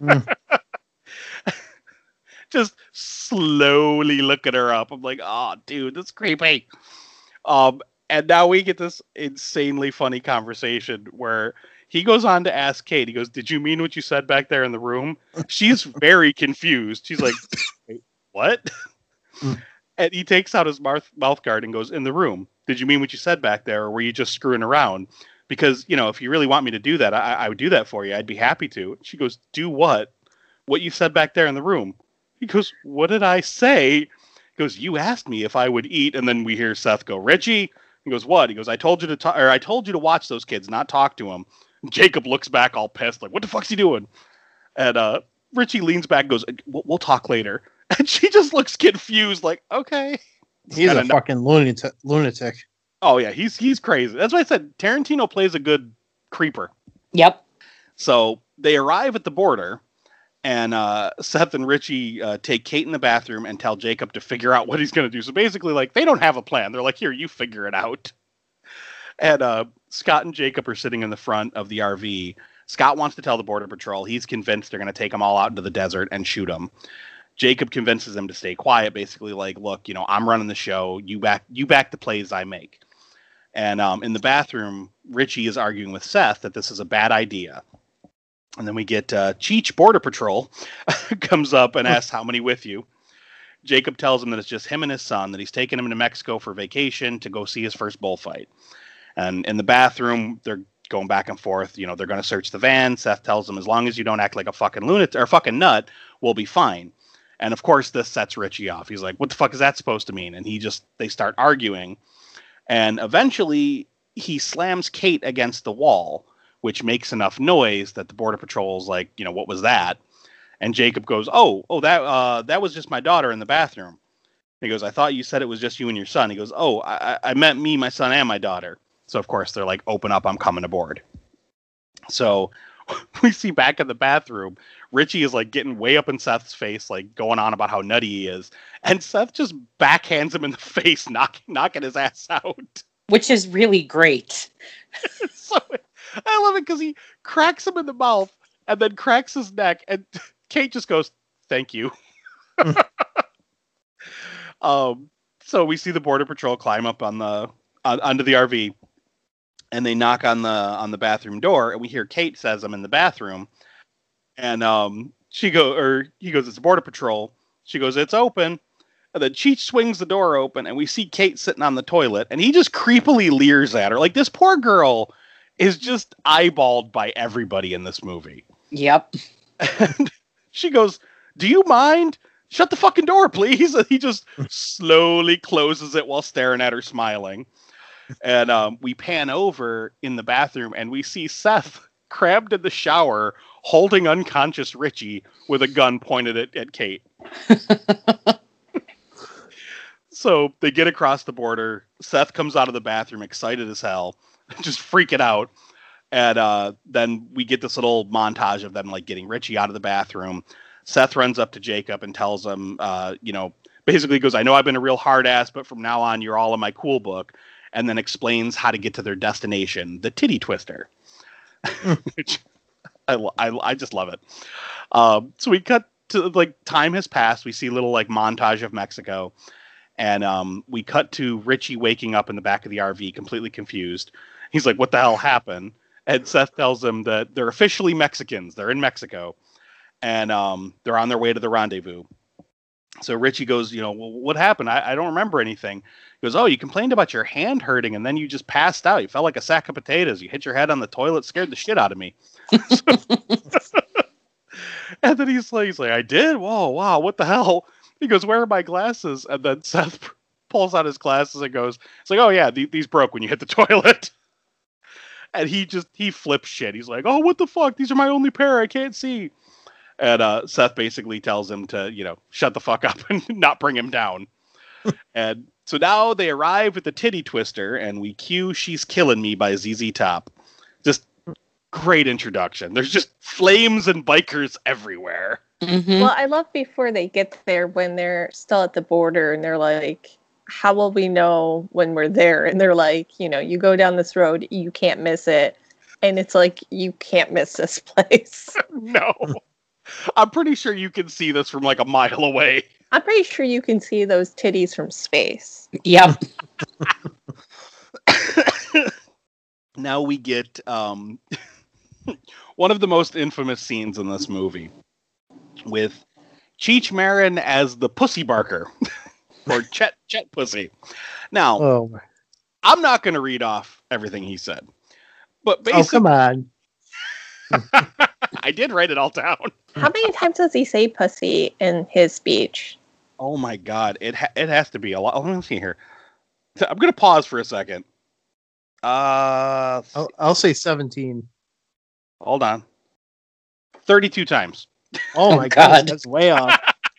Just slowly looking her up. I'm like, oh, dude, that's creepy. And now we get this insanely funny conversation where he goes on to ask Kate, he goes, did you mean what you said back there in the room? She's very confused. She's like, wait, what? And he takes out his mouth guard and goes, in the room. Did you mean what you said back there, or were you just screwing around? Because, if you really want me to do that, I would do that for you. I'd be happy to. She goes, do what? What you said back there in the room. He goes, what did I say? He goes, you asked me if I would eat. And then we hear Seth go, Richie. He goes, what? He goes, I told you to watch those kids, not talk to them. Jacob looks back all pissed, like, what the fuck's he doing? And Richie leans back and goes, we'll talk later. And she just looks confused, like, okay. He's a fucking lunatic. Oh, yeah, he's crazy. That's why I said Tarantino plays a good creeper. Yep. So they arrive at the border, and Seth and Richie take Kate in the bathroom and tell Jacob to figure out what he's going to do. So basically, like, they don't have a plan. They're like, here, you figure it out. And Scott and Jacob are sitting in the front of the RV. Scott wants to tell the Border Patrol. He's convinced they're going to take them all out into the desert and shoot them. Jacob convinces him to stay quiet, basically like, look, I'm running the show. You back the plays I make. And in the bathroom, Richie is arguing with Seth that this is a bad idea. And then we get Cheech Border Patrol comes up and asks how many with you. Jacob tells him that it's just him and his son, that he's taking him to Mexico for vacation to go see his first bullfight. And in the bathroom, they're going back and forth. They're going to search the van. Seth tells him, as long as you don't act like a fucking lunatic or fucking nut, we'll be fine. And of course, this sets Richie off. He's like, what the fuck is that supposed to mean? And they start arguing. And eventually, he slams Kate against the wall, which makes enough noise that the Border Patrol's like, what was that? And Jacob goes, that was just my daughter in the bathroom. He goes, I thought you said it was just you and your son. He goes, I meant me, my son, and my daughter. So, of course, they're like, open up, I'm coming aboard. So we see back in the bathroom, Richie is like getting way up in Seth's face, like going on about how nutty he is. And Seth just backhands him in the face, knocking his ass out. Which is really great. So I love it because he cracks him in the mouth and then cracks his neck. And Kate just goes, thank you. So we see the Border Patrol climb up onto the RV. And they knock on the bathroom door, and we hear Kate says, "I'm in the bathroom," and he goes, "It's the Border Patrol." She goes, "It's open," and then Cheech swings the door open, and we see Kate sitting on the toilet, and he just creepily leers at her, like this poor girl is just eyeballed by everybody in this movie. Yep. And she goes, "Do you mind? Shut the fucking door, please." And he just slowly closes it while staring at her, smiling. And we pan over in the bathroom, and we see Seth crammed in the shower, holding unconscious Richie with a gun pointed at Kate. So they get across the border. Seth comes out of the bathroom excited as hell, just freaking out. And then we get this little montage of them like getting Richie out of the bathroom. Seth runs up to Jacob and tells him, basically goes, "I know I've been a real hard ass, but from now on, you're all in my cool book." And then explains how to get to their destination, the Titty Twister. Which I just love it. So we cut to, like, time has passed. We see a little, like, montage of Mexico. And we cut to Richie waking up in the back of the RV, completely confused. He's like, what the hell happened? And Seth tells him that they're officially Mexicans. They're in Mexico. And they're on their way to the rendezvous. So Richie goes, well, what happened? I don't remember anything. He goes, you complained about your hand hurting, and then you just passed out. You felt like a sack of potatoes. You hit your head on the toilet, scared the shit out of me. And then he's like, I did? Whoa, wow, what the hell? He goes, where are my glasses? And then Seth pulls out his glasses and goes, it's like, oh yeah, these broke when you hit the toilet. And he flips shit. He's like, oh, what the fuck? These are my only pair. I can't see. And Seth basically tells him to, shut the fuck up and not bring him down. And so now they arrive at the Titty Twister, and we cue She's Killing Me by ZZ Top. Just great introduction. There's just flames and bikers everywhere. Mm-hmm. Well, I love before they get there when they're still at the border and they're like, how will we know when we're there? And they're like, you go down this road, you can't miss it. And it's like, you can't miss this place. No. I'm pretty sure you can see this from like a mile away. I'm pretty sure you can see those titties from space. Yep. Now we get one of the most infamous scenes in this movie with Cheech Marin as the Pussy Barker, or Chet Pussy. Now, I'm not going to read off everything he said, but basically, come on. I did write it all down. How many times does he say pussy in his speech? Oh my God. It has to be a lot. Let me see here. I'm going to pause for a second. I'll say 17. Hold on. 32 times. Oh my God. That's way off.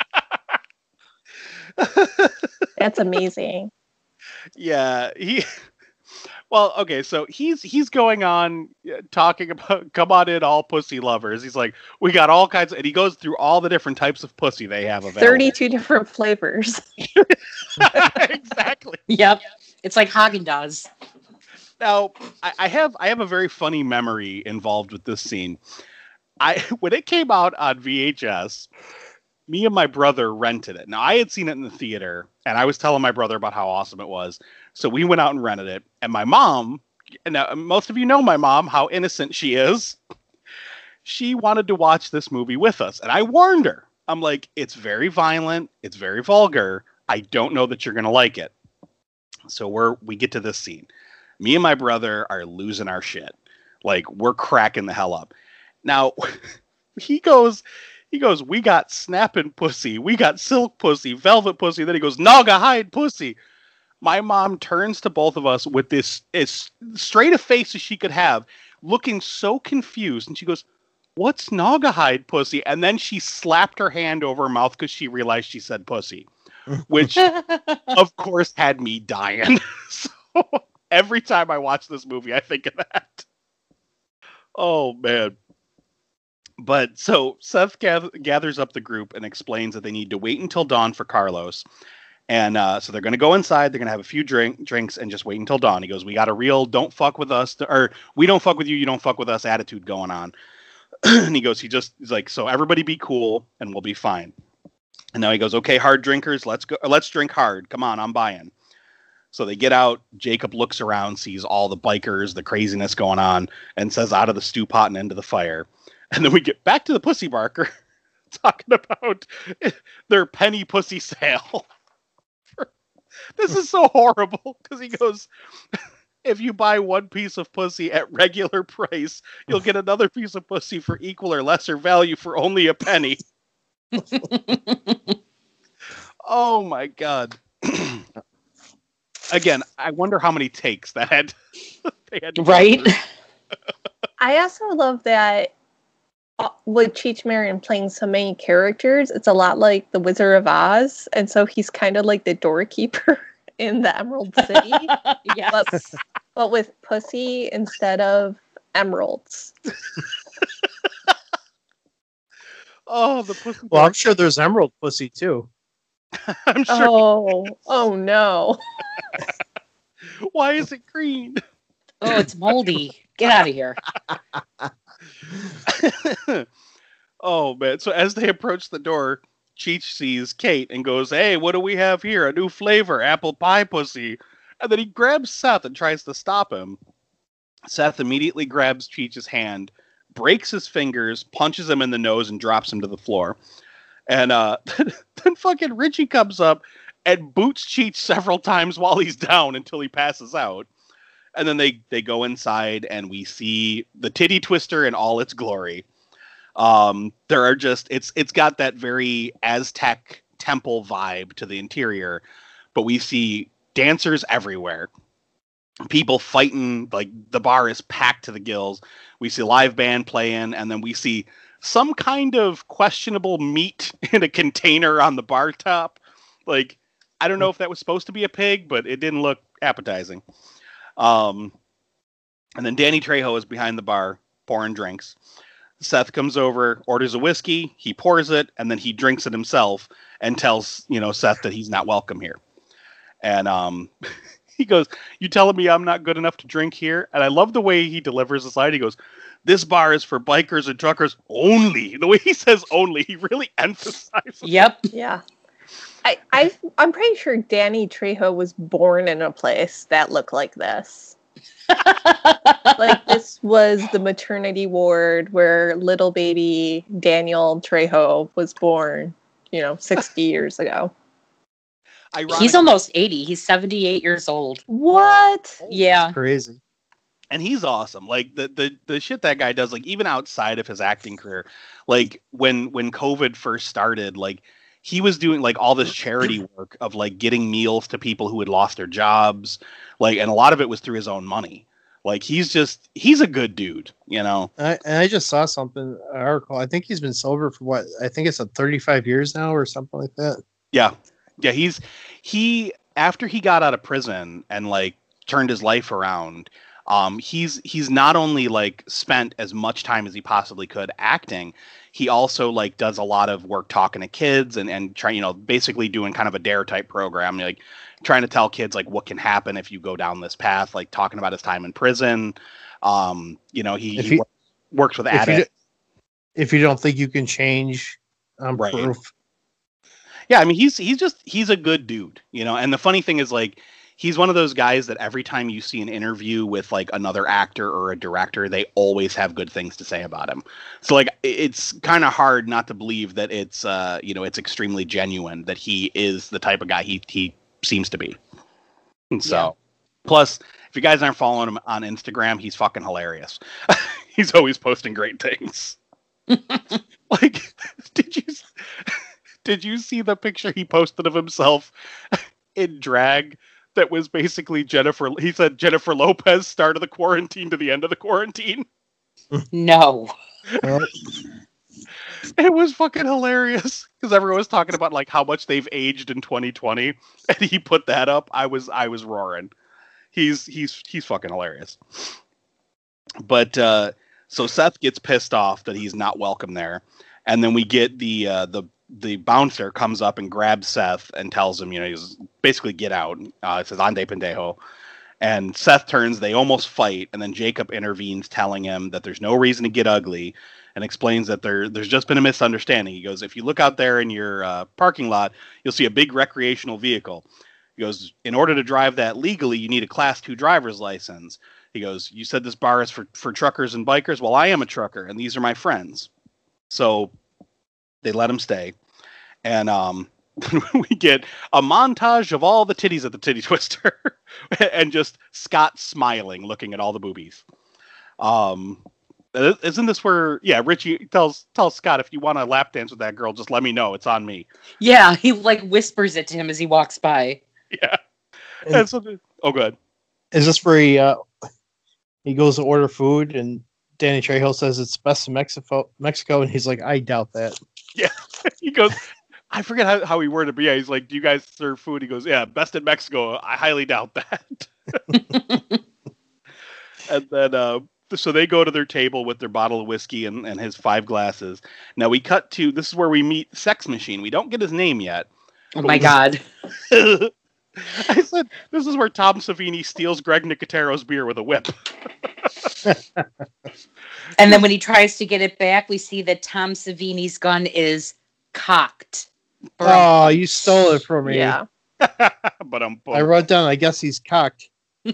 That's amazing. Yeah. Well, okay, so he's going on talking about, come on in, all pussy lovers. He's like, we got all kinds of, and he goes through all the different types of pussy they have available. 32 different flavors. Exactly. Yep. It's like Haagen-Dazs. Now, I have a very funny memory involved with this scene. When it came out on VHS, me and my brother rented it. Now, I had seen it in the theater, and I was telling my brother about how awesome it was. So we went out and rented it. And my mom, and most of you know my mom, how innocent she is. She wanted to watch this movie with us. And I warned her. I'm like, it's very violent. It's very vulgar. I don't know that you're going to like it. So we get to this scene. Me and my brother are losing our shit. Like, we're cracking the hell up. Now, he goes, we got snapping pussy. We got silk pussy, velvet pussy. Then he goes, naga hide pussy. My mom turns to both of us with this as straight a face as she could have, looking so confused. And she goes, what's naga hide pussy? And then she slapped her hand over her mouth because she realized she said pussy, which of course had me dying. So every time I watch this movie, I think of that. Oh, man. But so Seth gathers up the group and explains that they need to wait until dawn for Carlos. And so they're going to go inside. They're going to have a few drinks and just wait until dawn. He goes, we got a real don't fuck with us, or we don't fuck with you, you don't fuck with us attitude going on. And he goes, he's like, so everybody be cool and we'll be fine. And now he goes, okay, hard drinkers, let's go. Let's drink hard. Come on, I'm buying. So they get out. Jacob looks around, sees all the bikers, the craziness going on, and says, out of the stew pot and into the fire. And then we get back to the pussy barker talking about their penny pussy sale. This is so horrible because he goes, if you buy one piece of pussy at regular price, you'll get another piece of pussy for equal or lesser value for only a penny. Oh my God. Again, I wonder how many takes that had. They had Right? I also love that with Cheech Marin playing so many characters, it's a lot like the Wizard of Oz, and so he's kind of like the doorkeeper in the Emerald City. Yes. But with pussy instead of emeralds. Oh, the pussy. Well, I'm sure there's emerald pussy too. I'm sure. Oh no. Why is it green? Oh, it's moldy. Get out of here. Oh, man. So as they approach the door, Cheech sees Kate and goes, hey, what do we have here? A new flavor, apple pie pussy. And then he grabs Seth and tries to stop him. Seth immediately grabs Cheech's hand, breaks his fingers, punches him in the nose, and drops him to the floor. And then fucking Richie comes up and boots Cheech several times while he's down until he passes out. And then they go inside and we see the titty twister in all its glory. There are just, it's got that very Aztec temple vibe to the interior, but we see dancers everywhere. People fighting, like the bar is packed to the gills. We see a live band playing, and then we see some kind of questionable meat in a container on the bar top. Like, I don't know if that was supposed to be a pig, but it didn't look appetizing. And then Danny Trejo is behind the bar pouring drinks. Seth comes over, orders a whiskey, he pours it, and then he drinks it himself and tells, Seth that he's not welcome here. And he goes, you telling me I'm not good enough to drink here? And I love the way he delivers this line. He goes, this bar is for bikers and truckers only. The way he says only, he really emphasizes. Yep. Yeah. I'm pretty sure Danny Trejo was born in a place that looked like this. Like, this was the maternity ward where little baby Daniel Trejo was born, 60 years ago. He's almost 80. He's 78 years old. What? Yeah. Crazy. And he's awesome. Like the shit that guy does, like even outside of his acting career, like when COVID first started, like he was doing like all this charity work of like getting meals to people who had lost their jobs. Like, and a lot of it was through his own money. Like he's a good dude, I just saw an article. I think he's been sober for I think it's 35 years now or something like that. Yeah. Yeah. He after he got out of prison and like turned his life around, he's not only like spent as much time as he possibly could acting, he also like does a lot of work talking to kids and trying, basically doing kind of a DARE type program, like trying to tell kids like what can happen if you go down this path, like talking about his time in prison. He works with addicts. If you don't think you can change, right. proof. Yeah, I mean he's a good dude, you know. And the funny thing is, like, he's one of those guys that every time you see an interview with like another actor or a director, they always have good things to say about him. So like it's kind of hard not to believe that it's it's extremely genuine that he is the type of guy he seems to be. And so plus, if you guys aren't following him on Instagram, he's fucking hilarious. He's always posting great things. Like, did you see the picture he posted of himself in drag? That was basically Jennifer. He said Jennifer Lopez started the quarantine to the end of the quarantine. No. It was fucking hilarious because everyone was talking about like how much they've aged in 2020, and he put that up. I was roaring. He's fucking hilarious. But so Seth gets pissed off that he's not welcome there, and then we get the bouncer comes up and grabs Seth and tells him, he's basically get out. It says "Ande pendejo," and Seth turns. They almost fight, and then Jacob intervenes, telling him that there's no reason to get ugly, and explains that there's just been a misunderstanding. He goes, if you look out there in your parking lot, you'll see a big recreational vehicle. He goes, in order to drive that legally, you need a Class 2 driver's license. He goes, you said this bar is for truckers and bikers. Well, I am a trucker, and these are my friends. So they let him stay. And we get a montage of all the titties at the Titty Twister and just Scott smiling, looking at all the boobies. Isn't this where, Richie tells Scott, if you want to lap dance with that girl, just let me know. It's on me. Yeah, he like whispers it to him as he walks by. Yeah. And so, go ahead. Is this where he goes to order food and Danny Trejo says it's best in Mexico, and he's like, I doubt that. Yeah. He goes, I forget how he worded it, but yeah, he's like, do you guys serve food? He goes, yeah, best in Mexico. I highly doubt that. And then, so they go to their table with their bottle of whiskey and his 5 glasses. Now we cut to, this is where we meet Sex Machine. We don't get his name yet. Oh my God. I said, this is where Tom Savini steals Greg Nicotero's beer with a whip. And then when he tries to get it back, we see that Tom Savini's gun is cocked. Oh, you stole it from me. Yeah. But I wrote down, I guess he's cocked.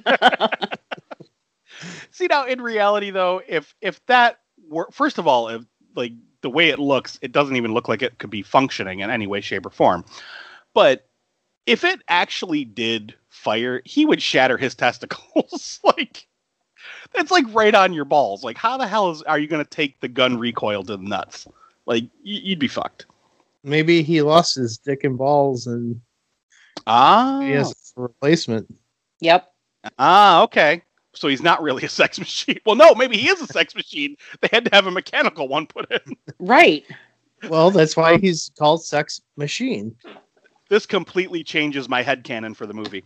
See, now in reality, though, if that were, first of all, if like the way it looks, it doesn't even look like it could be functioning in any way, shape, or form. But if it actually did fire, he would shatter his testicles. Like, it's like right on your balls. Like, how the hell are you going to take the gun recoil to the nuts? Like, you'd be fucked. Maybe he lost his dick and balls and he has a replacement. Yep. Okay. So he's not really a sex machine. Well, no, maybe he is a sex machine. They had to have a mechanical one put in. Right. Well, that's why he's called Sex Machine. This completely changes my headcanon for the movie.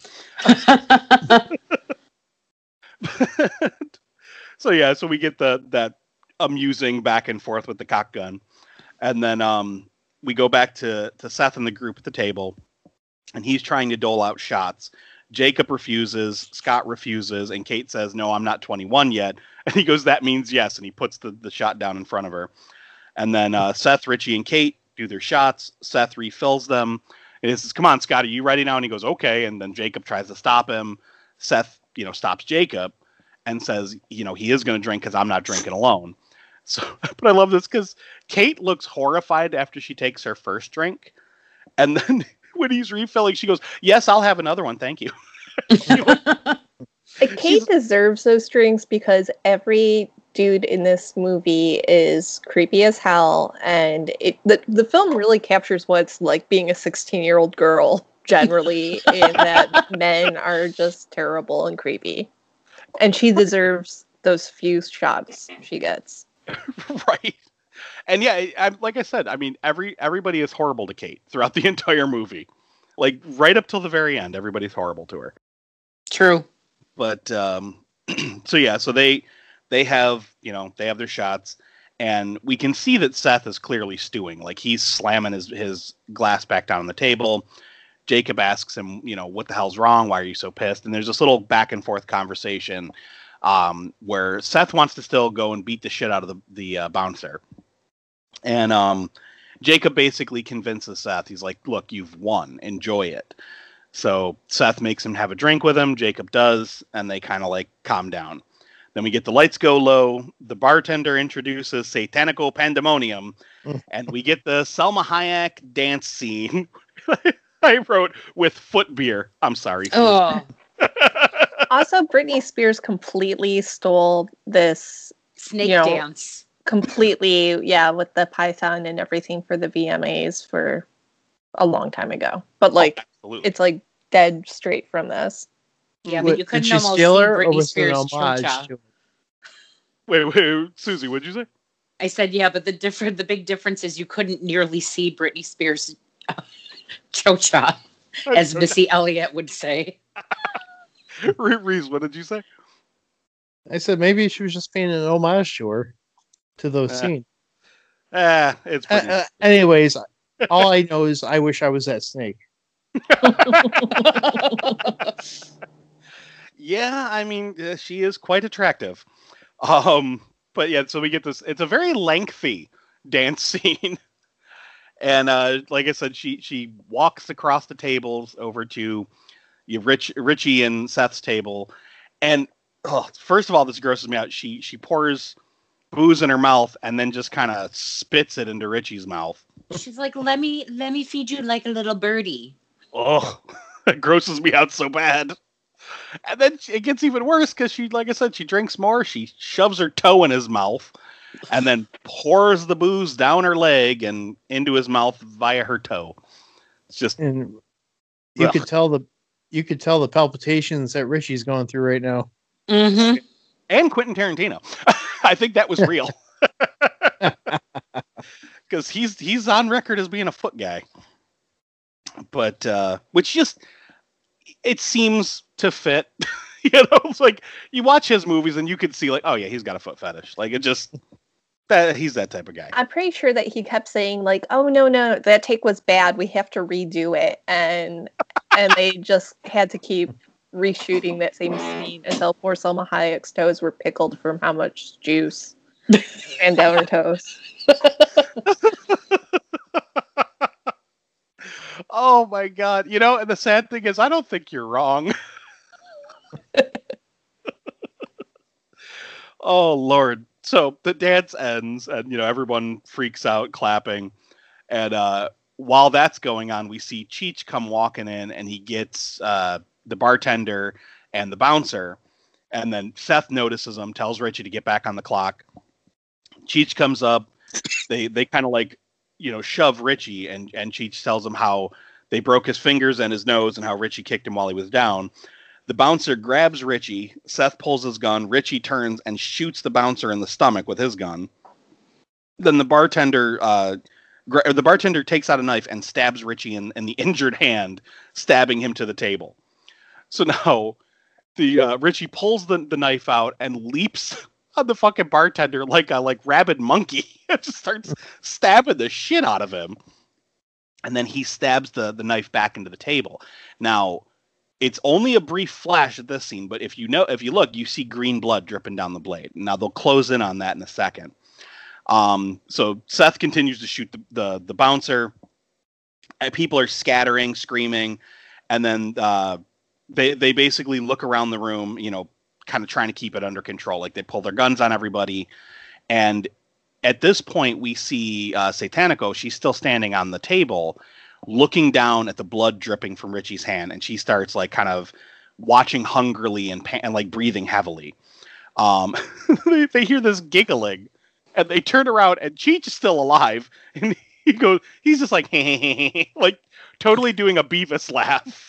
So we get that amusing back and forth with the cock gun. And then we go back to Seth and the group at the table, and he's trying to dole out shots. Jacob refuses, Scott refuses, and Kate says, no, I'm not 21 yet. And he goes, that means yes, and he puts the shot down in front of her. And then Seth, Richie, and Kate do their shots. Seth refills them. And he says, come on, Scott, are you ready now? And he goes, okay. And then Jacob tries to stop him. Seth, stops Jacob and says, he is going to drink because I'm not drinking alone. So, but I love this because Kate looks horrified after she takes her first drink. And then when he's refilling, she goes, yes, I'll have another one. Thank you. Kate deserves those drinks because every dude in this movie is creepy as hell. And the film really captures what it's like being a 16-year-old girl generally, in that men are just terrible and creepy. And she deserves those few shots she gets. Right. And yeah, like I said, I mean, everybody is horrible to Kate throughout the entire movie. Like, right up till the very end, everybody's horrible to her. True. But, so they have, they have their shots, and we can see that Seth is clearly stewing. Like, he's slamming his glass back down on the table. Jacob asks him, what the hell's wrong? Why are you so pissed? And there's this little back and forth conversation where Seth wants to still go and beat the shit out of the bouncer. And Jacob basically convinces Seth. He's like, look, you've won. Enjoy it. So Seth makes him have a drink with him. Jacob does, and they kind of like calm down. Then we get the lights go low. The bartender introduces Satanical Pandemonium, and we get the Selma Hayek dance scene. I wrote with foot beer. I'm sorry. Oh, Also, Britney Spears completely stole this snake You know, dance. completely, yeah, with the Python and everything for the VMAs for a long time ago. But like, Absolutely. it's like dead straight from this. Yeah, but you Did couldn't she almost see steal her, or Britney was it an Spears' homage chocha. to it? Wait, Susie, what'd you say? I said, yeah, but the big difference is you couldn't nearly see Britney Spears' chocha, as Missy Elliott would say. Reese, what did you say? I said maybe she was just paying an homage to her, to those scenes. It's pretty. Anyways, all I know is I wish I was that snake. Yeah, I mean, she is quite attractive. But yeah, so we get this. It's a very lengthy dance scene, and like I said, she walks across the tables over to Richie and Seth's table, and first of all, this grosses me out. She pours booze in her mouth and then just kind of spits it into Richie's mouth. She's like, let me feed you like a little birdie. Oh, it grosses me out so bad. And then it gets even worse because she, like I said, she drinks more. She shoves her toe in his mouth and then pours the booze down her leg and into his mouth via her toe. It's just, And you could tell the palpitations that Richie's going through right now. Mm-hmm. and Quentin Tarantino. I think that was real. Because he's on record as being a foot guy. But, which just, it seems to fit. It's like, you watch his movies and you could see like, oh yeah, he's got a foot fetish. Like, it just, he's that type of guy. I'm pretty sure that he kept saying like, "Oh no, that take was bad. We have to redo it," and they just had to keep reshooting that same scene until poor Selma Hayek's toes were pickled from how much juice ran down her toes. Oh my god. And the sad thing is, I don't think you're wrong. Oh Lord. So the dance ends and everyone freaks out clapping. And while that's going on, we see Cheech come walking in and he gets the bartender and the bouncer. And then Seth notices him, tells Richie to get back on the clock. Cheech comes up. They kind of like, shove Richie, and Cheech tells him how they broke his fingers and his nose and how Richie kicked him while he was down. The bouncer grabs Richie. Seth pulls his gun. Richie turns and shoots the bouncer in the stomach with his gun. Then the bartender takes out a knife and stabs Richie in the injured hand, stabbing him to the table. So now the Richie pulls the knife out and leaps on the fucking bartender like a rabid monkey. It just starts stabbing the shit out of him. And then he stabs the knife back into the table. Now, it's only a brief flash at this scene, but if you look, you see green blood dripping down the blade. Now they'll close in on that in a second. So Seth continues to shoot the bouncer. People are scattering, screaming, and then they basically look around the room, kind of trying to keep it under control. Like they pull their guns on everybody. And at this point, we see Satanico. She's still standing on the table, looking down at the blood dripping from Richie's hand, and she starts like kind of watching hungrily and like breathing heavily. They hear this giggling, and they turn around, and Cheech is still alive, and he's just like, like totally doing a Beavis laugh.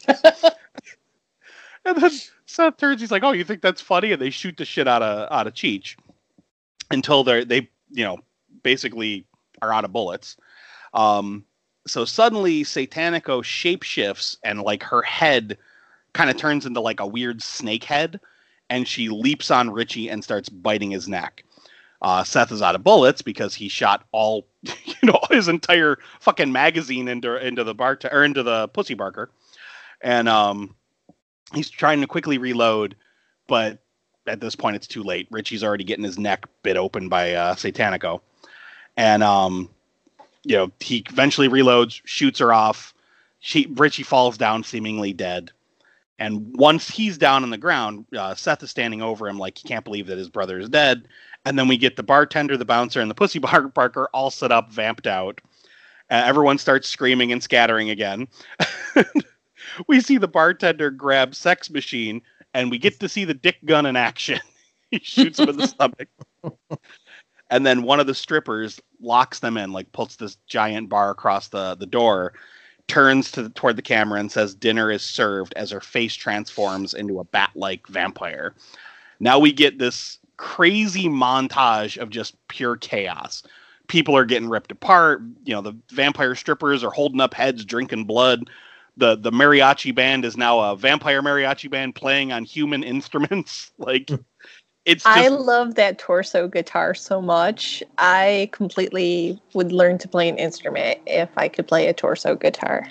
And then Seth turns, he's like, "Oh, you think that's funny?" And they shoot the shit out of Cheech until they basically are out of bullets. So suddenly Satanico shapeshifts and like her head kind of turns into like a weird snake head, and she leaps on Richie and starts biting his neck. Seth is out of bullets because he shot all, his entire fucking magazine into the pussy barker. And he's trying to quickly reload, but at this point it's too late. Richie's already getting his neck bit open by Satanico. And he eventually reloads, shoots her off. Richie falls down, seemingly dead. And once he's down on the ground, Seth is standing over him like he can't believe that his brother is dead. And then we get the bartender, the bouncer, and the pussy barker all set up, vamped out. Everyone starts screaming and scattering again. We see the bartender grab Sex Machine, and we get to see the dick gun in action. He shoots him in the stomach. And then one of the strippers locks them in, like puts this giant bar across the door, turns toward the camera and says, "Dinner is served," as her face transforms into a bat-like vampire. Now we get this crazy montage of just pure chaos. People are getting ripped apart. The vampire strippers are holding up heads, drinking blood. The mariachi band is now a vampire mariachi band playing on human instruments. Like, it's just... I love that torso guitar so much. I completely would learn to play an instrument if I could play a torso guitar.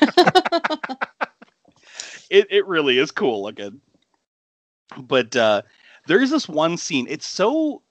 It really is cool looking. But there's this one scene. It's so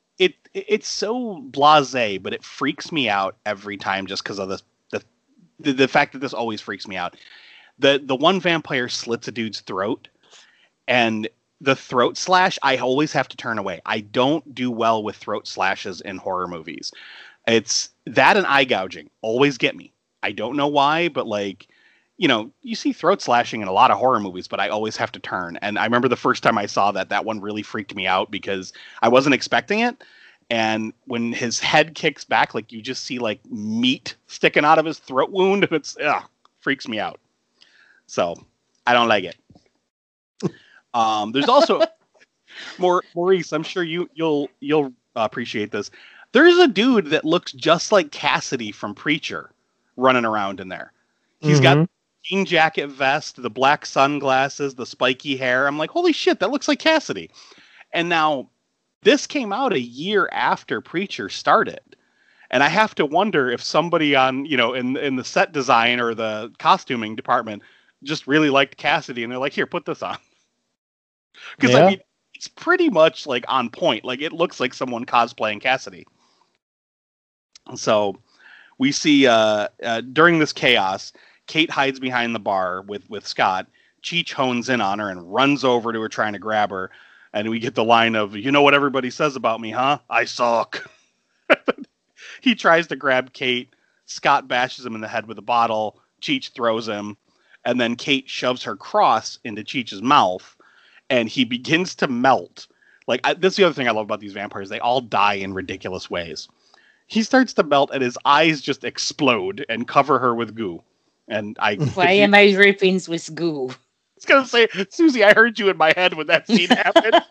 blasé, but it freaks me out every time just because of the fact that this always freaks me out. The one vampire slits a dude's throat, and the throat slash, I always have to turn away. I don't do well with throat slashes in horror movies. It's that and eye gouging always get me. I don't know why, but you see throat slashing in a lot of horror movies, but I always have to turn. And I remember the first time I saw that one really freaked me out because I wasn't expecting it. And when his head kicks back, like you just see like meat sticking out of his throat wound, and it's freaks me out. So I don't like it. There's also Maurice. I'm sure you'll appreciate this. There's a dude that looks just like Cassidy from Preacher running around in there. He's got the jean jacket vest, the black sunglasses, the spiky hair. I'm like, holy shit, that looks like Cassidy. And now this came out a year after Preacher started. And I have to wonder if somebody on, in the set design or the costuming department just really liked Cassidy, and they're like, here, put this on. Because I mean, it's pretty much like on point. Like it looks like someone cosplaying Cassidy. So we see during this chaos, Kate hides behind the bar with Scott. Cheech hones in on her and runs over to her trying to grab her. And we get the line of, "You know what everybody says about me, huh? I suck." He tries to grab Kate. Scott bashes him in the head with a bottle. Cheech throws him. And then Kate shoves her cross into Cheech's mouth. And he begins to melt. That's the other thing I love about these vampires. They all die in ridiculous ways. He starts to melt and his eyes just explode and cover her with goo. And why am I dripping with goo? I was going to say, Susie, I heard you in my head when that scene happened.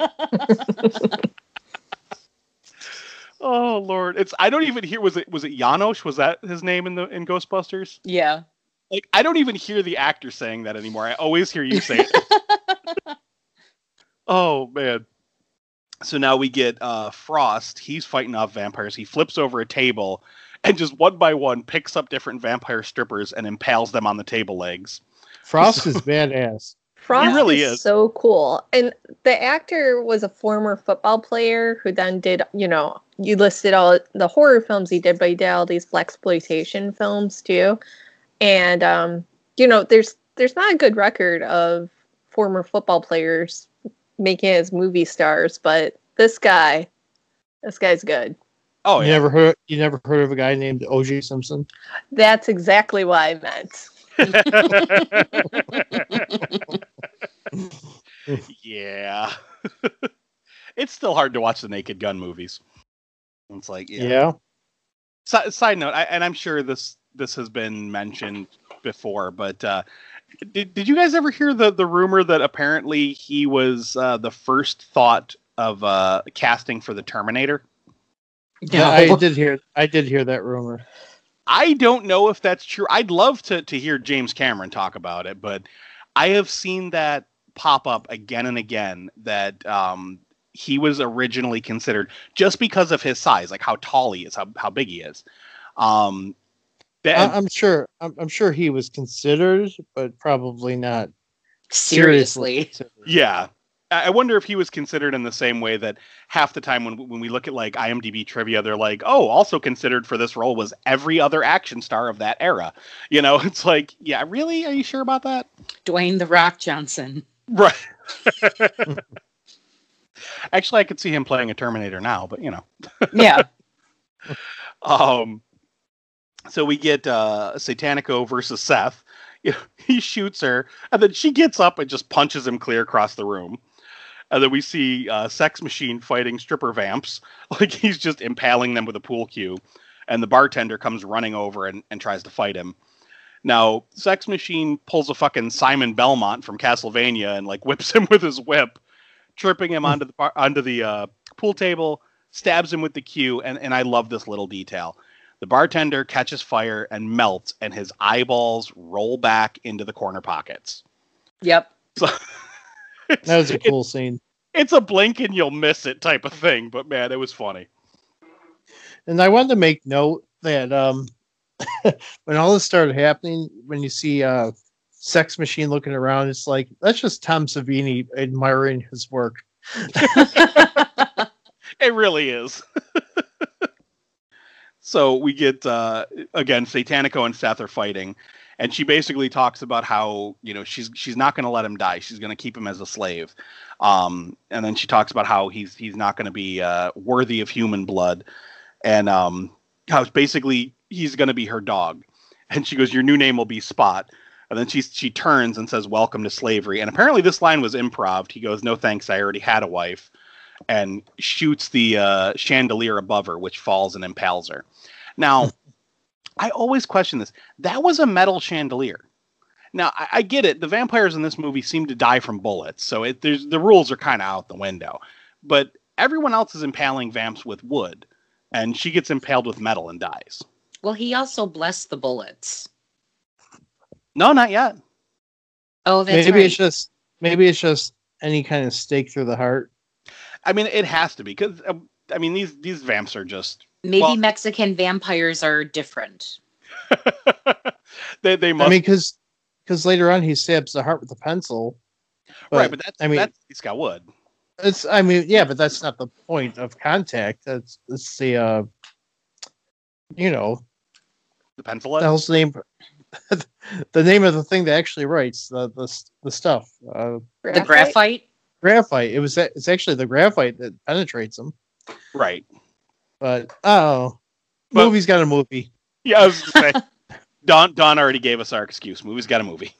Oh, Lord. I don't even hear, was it Janosch? Was that his name in Ghostbusters? Yeah. I don't even hear the actor saying that anymore. I always hear you say it. Oh, man. So now we get Frost. He's fighting off vampires. He flips over a table and just one by one picks up different vampire strippers and impales them on the table legs. Frost is badass. Frost he really is so cool. And the actor was a former football player who then did, you listed all the horror films he did, but he did all these blaxploitation films too. And, there's not a good record of former football players making it as movie stars, but this guy's good. Oh, yeah. You never heard of a guy named O.J. Simpson? That's exactly what I meant. Yeah. It's still hard to watch the Naked Gun movies. It's like, yeah. Side note, and I'm sure this has been mentioned before, but did you guys ever hear the rumor that apparently he was the first thought of casting for the Terminator? Yeah, I did hear that rumor. I don't know if that's true. I'd love to hear James Cameron talk about it, but I have seen that pop up again and again that he was originally considered just because of his size, like how tall he is, how big he is. I'm sure he was considered, but probably not seriously. Yeah. I wonder if he was considered in the same way that half the time when we look at like IMDb trivia, they're like, oh, also considered for this role was every other action star of that era. You know, it's like, yeah, really? Are you sure about that? Dwayne The Rock Johnson. Right. Actually, I could see him playing a Terminator now, but you know. Yeah. So we get Satanico versus Seth. You know, he shoots her, and then she gets up and just punches him clear across the room. And then we see Sex Machine fighting stripper vamps. Like he's just impaling them with a pool cue. And the bartender comes running over and tries to fight him. Now, Sex Machine pulls a fucking Simon Belmont from Castlevania and like whips him with his whip, tripping him onto the pool table, stabs him with the cue, and I love this little detail. The bartender catches fire and melts, and his eyeballs roll back into the corner pockets. Yep. So That was a cool scene. It's a blink and you'll miss it type of thing, but man, it was funny. And I wanted to make note that when all this started happening, when you see Sex Machine looking around, it's like, that's just Tom Savini admiring his work. It really is. So we get, again, Satanico and Seth are fighting. And she basically talks about how, you know, she's not going to let him die. She's going to keep him as a slave. And then she talks about how he's not going to be worthy of human blood. And how basically he's going to be her dog. And she goes, your new name will be Spot. And then she turns and says, welcome to slavery. And apparently this line was improv. He goes, no thanks, I already had a wife. And shoots the chandelier above her, which falls and impales her. Now, I always question this. That was a metal chandelier. Now, I get it. The vampires in this movie seem to die from bullets, so the rules are kind of out the window. But everyone else is impaling vamps with wood, and she gets impaled with metal and dies. Well, he also blessed the bullets. No, not yet. Oh, that's maybe right. Maybe it's just any kind of stake through the heart. I mean, it has to be, because I mean these vamps are just maybe Mexican vampires are different. they must. I mean, because later on he stabs the heart with a pencil. Right, but he's got wood. But that's not the point of contact. That's the the pencil. The hell's the name? The name of the thing that actually writes the stuff. The graphite. Graphite. It's actually the graphite that penetrates them. Right. But movie's got a movie. Yeah, I was gonna say. Don already gave us our excuse. Movie's got a movie.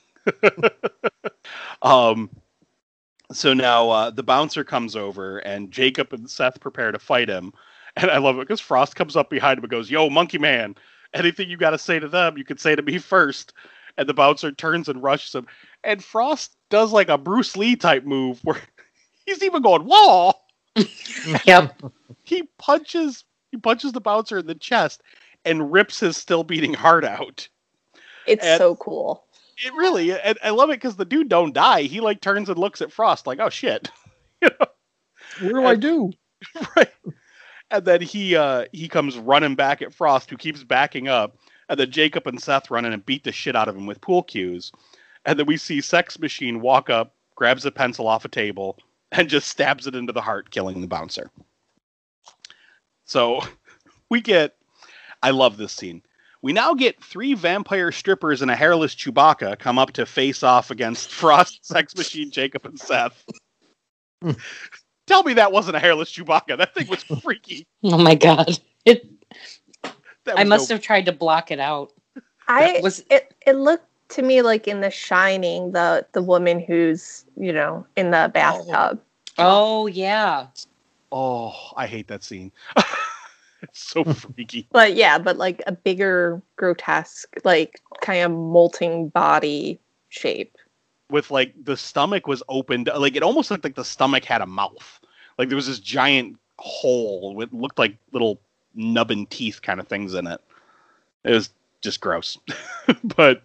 So now the bouncer comes over, and Jacob and Seth prepare to fight him. And I love it because Frost comes up behind him and goes, "Yo, Monkey Man, anything you got to say to them, you can say to me first." And the bouncer turns and rushes him. And Frost does like a Bruce Lee type move where he's even going, "Whoa!" Yep. He punches the bouncer in the chest and rips his still beating heart out. It's so cool. It really, and I love it because the dude don't die. He like turns and looks at Frost like, "Oh shit." You know? What do I do? Right. And then he comes running back at Frost, who keeps backing up. And then Jacob and Seth run in and beat the shit out of him with pool cues. And then we see Sex Machine walk up, grabs a pencil off a table, and just stabs it into the heart, killing the bouncer. So I love this scene. We now get 3 vampire strippers and a hairless Chewbacca come up to face off against Frost, Sex Machine, Jacob, and Seth. Tell me that wasn't a hairless Chewbacca. That thing was freaky. Oh my god. I must have tried to block it out. It looked to me like in The Shining, the woman who's, in the bathtub. Oh yeah. Oh, I hate that scene. It's so freaky. But like a bigger, grotesque, like kind of molting body shape. With like the stomach was opened, like it almost looked like the stomach had a mouth. Like there was this giant hole with looked like little nubbin teeth kind of things in it. It was just gross. But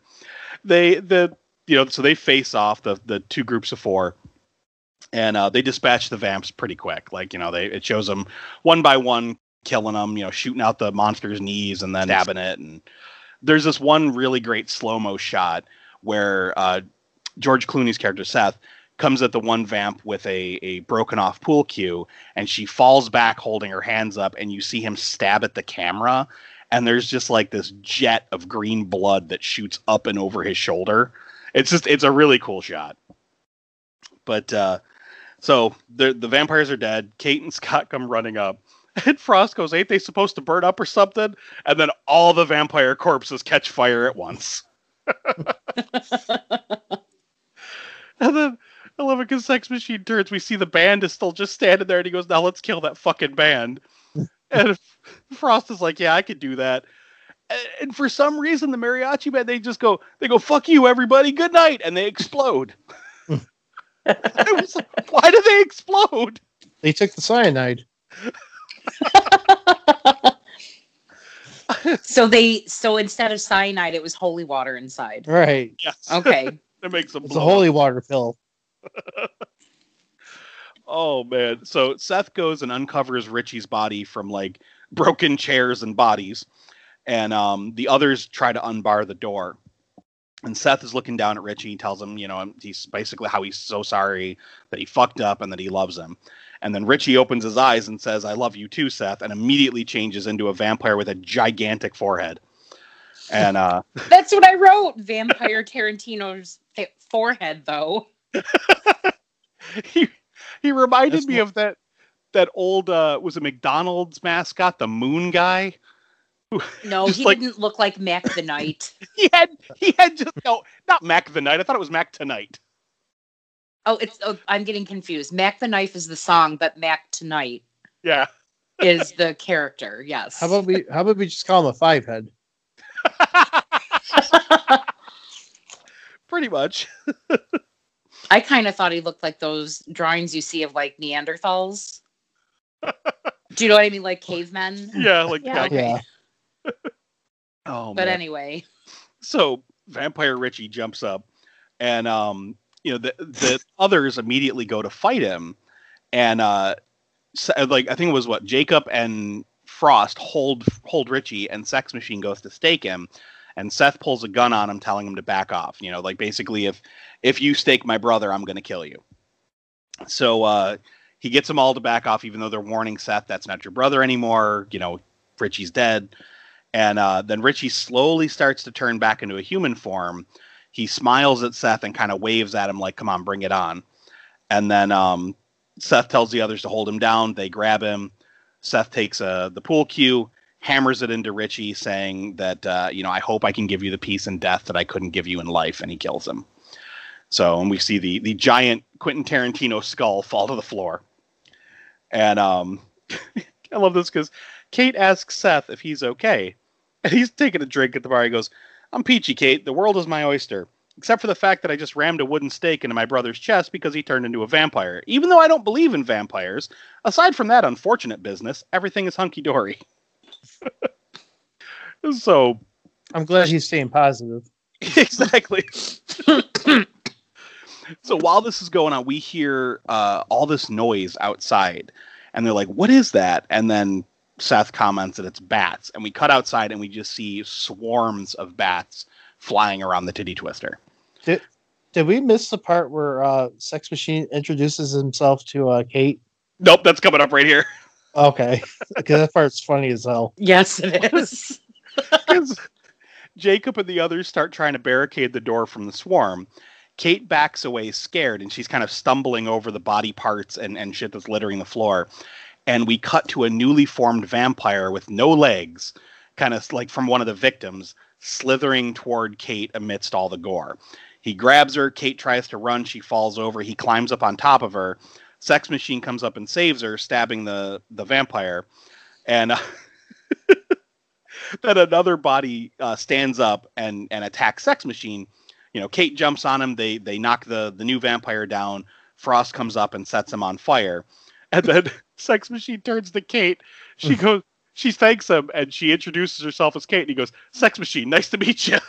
so they face off the 2 groups of 4, and they dispatch the vamps pretty quick. Like, it shows them one by one killing them, shooting out the monster's knees and then stabbing it. And there's this one really great slow-mo shot where George Clooney's character Seth comes at the one vamp with a broken off pool cue, and she falls back holding her hands up, and you see him stab at the camera, and there's just like this jet of green blood that shoots up and over his shoulder. It's a really cool shot. But so the vampires are dead. Kate and Scott come running up. And Frost goes, ain't they supposed to burn up or something? And then all the vampire corpses catch fire at once. And then I love it because Sex Machine turns. We see the band is still just standing there, and he goes, now let's kill that fucking band. And Frost is like, yeah, I could do that. And for some reason, the mariachi band, they go, fuck you, everybody, good night. And they explode. I was like, why do they explode? They took the cyanide. So instead of cyanide, it was holy water inside. Right. Yes. Okay. It makes them It's a holy water pill. Oh man. So Seth goes and uncovers Richie's body from like broken chairs and bodies. And the others try to unbar the door. And Seth is looking down at Richie and tells him, he's basically how he's so sorry that he fucked up and that he loves him. And then Richie opens his eyes and says, I love you too, Seth, and immediately changes into a vampire with a gigantic forehead. And that's what I wrote. Vampire Tarantino's forehead, though. he reminded me of that old was a McDonald's mascot, the Moon Guy. No, he didn't look like Mac the Knight. he had just not Mac the Knight. I thought it was Mac Tonight. I'm getting confused. Mac the Knife is the song, but Mac Tonight, yeah, is the character. Yes. How about we just call him a five head? Pretty much. I kind of thought he looked like those drawings you see of like Neanderthals. Do you know what I mean? Like cavemen? Yeah, like Yeah. Yeah. Oh, But man. anyway. So Vampire Richie jumps up, and the others immediately go to fight him, and I think it was Jacob and Frost hold Richie, and Sex Machine goes to stake him, and Seth pulls a gun on him, telling him to back off. Basically, if you stake my brother, I'm going to kill you. So he gets them all to back off, even though they're warning Seth, that's not your brother anymore. Richie's dead. And then Richie slowly starts to turn back into a human form. He smiles at Seth and kind of waves at him like, come on, bring it on. And then Seth tells the others to hold him down. They grab him. Seth takes the pool cue, hammers it into Richie, saying that, I hope I can give you the peace in death that I couldn't give you in life. And he kills him. So, and we see the giant Quentin Tarantino skull fall to the floor. And I love this because Kate asks Seth if he's okay. And he's taking a drink at the bar. He goes, I'm peachy, Kate. The world is my oyster. Except for the fact that I just rammed a wooden stake into my brother's chest because he turned into a vampire. Even though I don't believe in vampires, aside from that unfortunate business, everything is hunky-dory. So... I'm glad he's staying positive. Exactly. So while this is going on, we hear all this noise outside. And they're like, what is that? And then Seth comments that it's bats. And we cut outside and we just see swarms of bats flying around the Titty Twister. Did we miss the part where Sex Machine introduces himself to Kate? Nope, that's coming up right here. Okay. Because that part's funny as hell. Yes, it is. Because Jacob and the others start trying to barricade the door from the swarm. Kate backs away scared, and she's kind of stumbling over the body parts and shit that's littering the floor. And we cut to a newly formed vampire with no legs, kind of like from one of the victims, slithering toward Kate amidst all the gore. He grabs her. Kate tries to run. She falls over. He climbs up on top of her. Sex Machine comes up and saves her, stabbing the vampire. And then another body stands up and attacks Sex Machine. Kate jumps on him. They knock the new vampire down. Frost comes up and sets him on fire. And then Sex Machine turns to Kate. She thanks him, and she introduces herself as Kate. And he goes, Sex Machine, nice to meet you.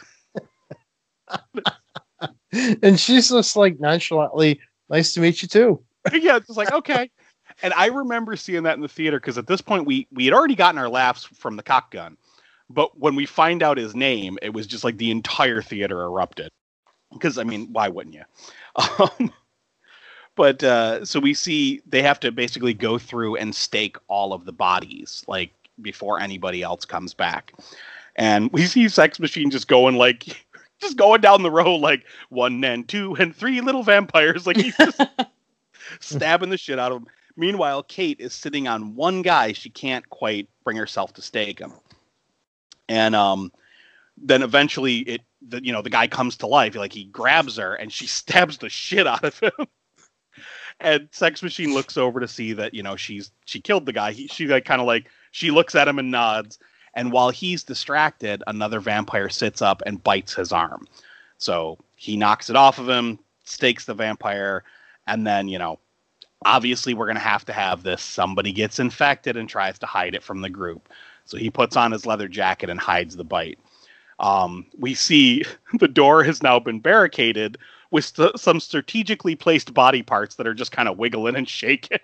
And she's just like nonchalantly, nice to meet you too. Yeah, it's just like, okay. And I remember seeing that in the theater because at this point we had already gotten our laughs from the cock gun. But when we find out his name, it was just like the entire theater erupted. Because, I mean, why wouldn't you? But so we see they have to basically go through and stake all of the bodies, like, before anybody else comes back. And we see Sex Machine just going down the row like 1 and 2 and 3 little vampires. Like, he's just stabbing the shit out of them. Meanwhile, Kate is sitting on one guy. She can't quite bring herself to stake him. And then eventually the guy comes to life. Like, he grabs her and she stabs the shit out of him. And Sex Machine looks over to see that, she killed the guy. She looks at him and nods. And while he's distracted, another vampire sits up and bites his arm. So he knocks it off of him, stakes the vampire, and then, obviously we're going to have this. Somebody gets infected and tries to hide it from the group. So he puts on his leather jacket and hides the bite. We see the door has now been barricaded with some strategically placed body parts that are just kind of wiggling and shaking.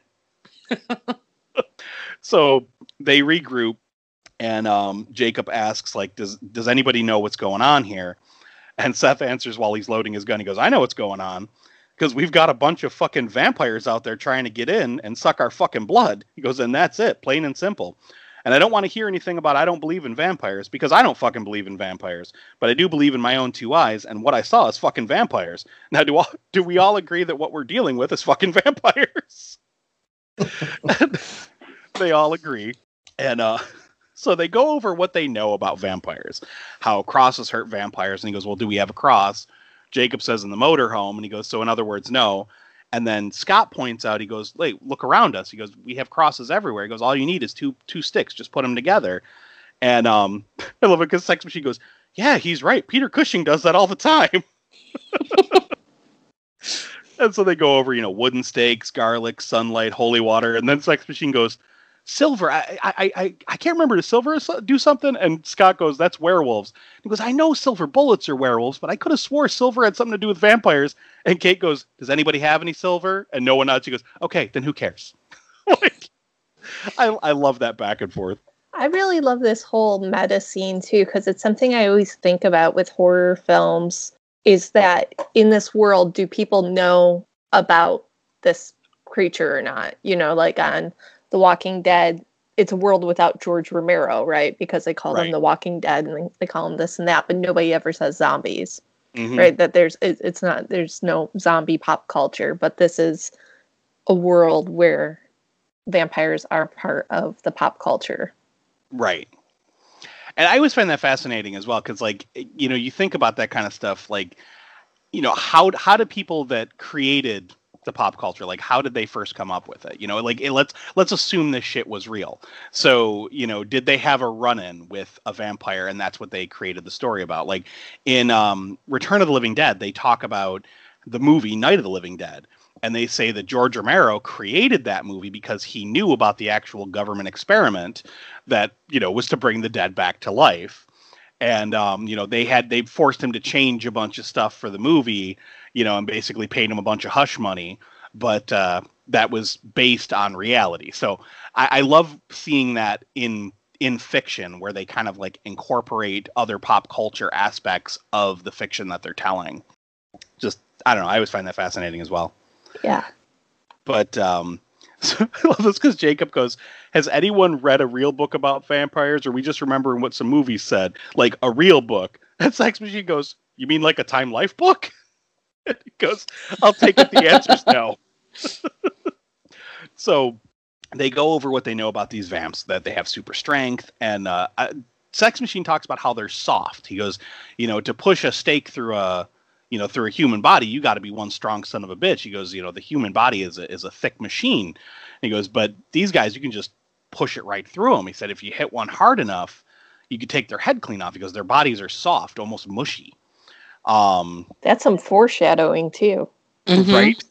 So they regroup, and Jacob asks, like, does anybody know what's going on here? And Seth answers while he's loading his gun. He goes, I know what's going on, because we've got a bunch of fucking vampires out there trying to get in and suck our fucking blood. He goes, and that's it, plain and simple. And I don't want to hear anything about I don't believe in vampires, because I don't fucking believe in vampires. But I do believe in my own 2 eyes, and what I saw is fucking vampires. Now, do we all agree that what we're dealing with is fucking vampires? They all agree. And so they go over what they know about vampires, how crosses hurt vampires. And he goes, well, do we have a cross? Jacob says in the motorhome, and he goes, so in other words, no. And then Scott points out, he goes, wait, look around us. He goes, we have crosses everywhere. He goes, all you need is two sticks. Just put them together. And I love it because Sex Machine goes, yeah, he's right. Peter Cushing does that all the time. And so they go over, wooden stakes, garlic, sunlight, holy water. And then Sex Machine goes, silver. I can't remember. Does silver do something? And Scott goes, that's werewolves. He goes, I know silver bullets are werewolves, but I could have swore silver had something to do with vampires. And Kate goes, does anybody have any silver? And no one nods. She goes, okay, then who cares? Like, I love that back and forth. I really love this whole meta scene too, because it's something I always think about with horror films, is that in this world, do people know about this creature or not? Like on The Walking Dead, it's a world without George Romero, right? Because they call them The Walking Dead, and they call them this and that, but nobody ever says zombies, right? That there's no zombie pop culture, but this is a world where vampires are part of the pop culture. Right. And I always find that fascinating as well, because, like, you think about that kind of stuff, like, how do people that created the pop culture, like, how did they first come up with it? Let's assume this shit was real. So, did they have a run-in with a vampire, and that's what they created the story about? Like in Return of the Living Dead, they talk about the movie Night of the Living Dead, and they say that George Romero created that movie because he knew about the actual government experiment that was to bring the dead back to life. And they forced him to change a bunch of stuff for the movie, and basically paid him a bunch of hush money, but that was based on reality. So I love seeing that in fiction, where they kind of like incorporate other pop culture aspects of the fiction that they're telling. Just, I don't know, I always find that fascinating as well. Yeah. But so I love this because Jacob goes, has anyone read a real book about vampires, or are we just remembering what some movies said? Like a real book. And Sex Machine goes, you mean like a Time Life book? And he goes, I'll take it. The answer's no. So they go over what they know about these vamps, that they have super strength. And Sex Machine talks about how they're soft. He goes, to push a stake through a human body, you got to be one strong son of a bitch. He goes, the human body is a thick machine. And he goes, but these guys, you can just push it right through them. He said, if you hit one hard enough, you could take their head clean off. He goes, their bodies are soft, almost mushy. That's some foreshadowing too. Right?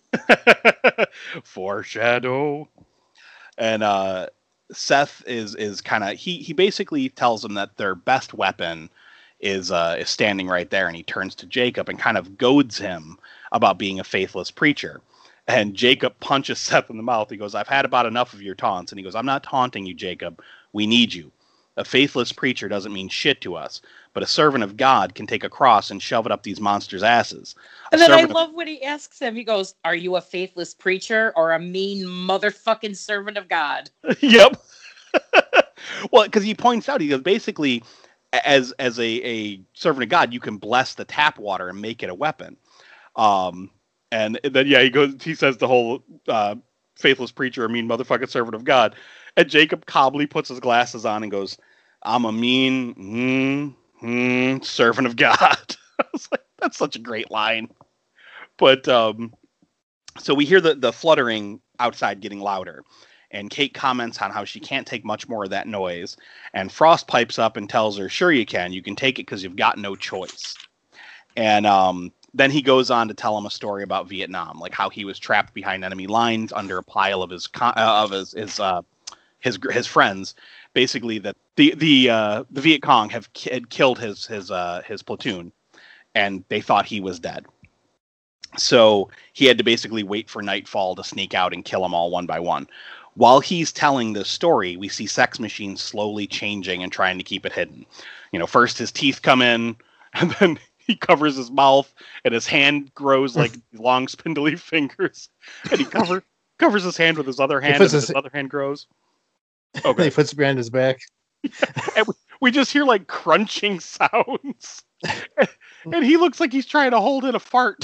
Foreshadow. And Seth is kind of, he basically tells them that their best weapon is standing right there, and he turns to Jacob and kind of goads him about being a faithless preacher. And Jacob punches Seth in the mouth. He goes, I've had about enough of your taunts. And he goes, I'm not taunting you, Jacob. We need you. A faithless preacher doesn't mean shit to us, but a servant of God can take a cross and shove it up these monsters' asses. And then I love when he asks him, he goes, "Are you a faithless preacher or a mean motherfucking servant of God?" Yep. Well, because he points out, he goes, basically, as a servant of God, you can bless the tap water and make it a weapon. And then, he says the whole faithless preacher, a mean motherfucking servant of God. And Jacob calmly puts his glasses on and goes, "I'm a mean servant of God." I was like, that's such a great line. But so we hear the fluttering outside getting louder. And Kate comments on how she can't take much more of that noise. And Frost pipes up and tells her, "Sure you can. You can take it because you've got no choice." And then he goes on to tell him a story about Vietnam, like how he was trapped behind enemy lines under a pile of his friends. Basically, that the Viet Cong had killed his platoon, and they thought he was dead. So he had to basically wait for nightfall to sneak out and kill them all one by one. While he's telling this story, we see Sex Machine slowly changing and trying to keep it hidden. First his teeth come in, and then he covers his mouth, and his hand grows like long, spindly fingers. And he covers his hand with his other hand, and his other hand grows. Okay. He puts it behind his back. And we just hear like crunching sounds. And he looks like he's trying to hold in a fart.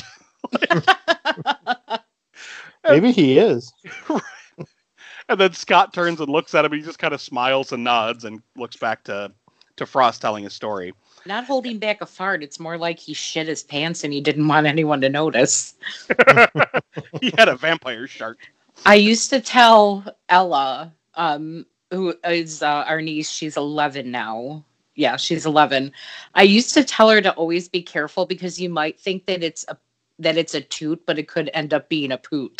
Maybe he is. And then Scott turns and looks at him, and he just kind of smiles and nods and looks back to Frost telling his story. Not holding back a fart. It's more like he shit his pants and he didn't want anyone to notice. He had a vampire shark. I used to tell Ella, who is our niece, she's 11 now. Yeah, she's 11. I used to tell her to always be careful because you might think that it's a toot, but it could end up being a poot.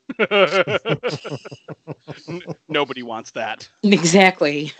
Nobody wants that. Exactly.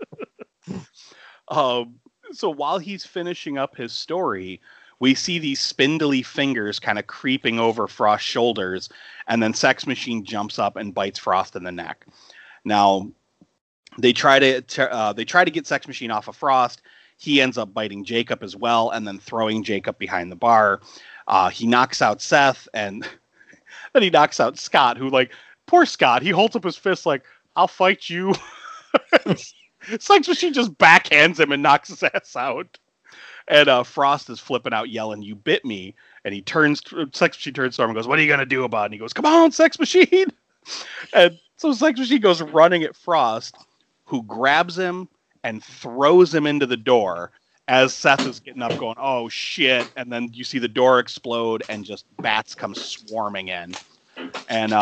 So while he's finishing up his story, we see these spindly fingers kind of creeping over Frost's shoulders, and then Sex Machine jumps up and bites Frost in the neck. Now, they try to get Sex Machine off of Frost. He ends up biting Jacob as well, and then throwing Jacob behind the bar. He knocks out Seth, and then he knocks out Scott, who, like, poor Scott, he holds up his fist like, "I'll fight you." Sex Machine just backhands him and knocks his ass out. And Frost is flipping out, yelling, "You bit me." And Sex Machine turns to him and goes, "What are you going to do about it?" And he goes, "Come on, Sex Machine." And so Sex Machine goes running at Frost, who grabs him and throws him into the door as Seth is getting up going, "Oh, shit." And then you see the door explode and just bats come swarming in. And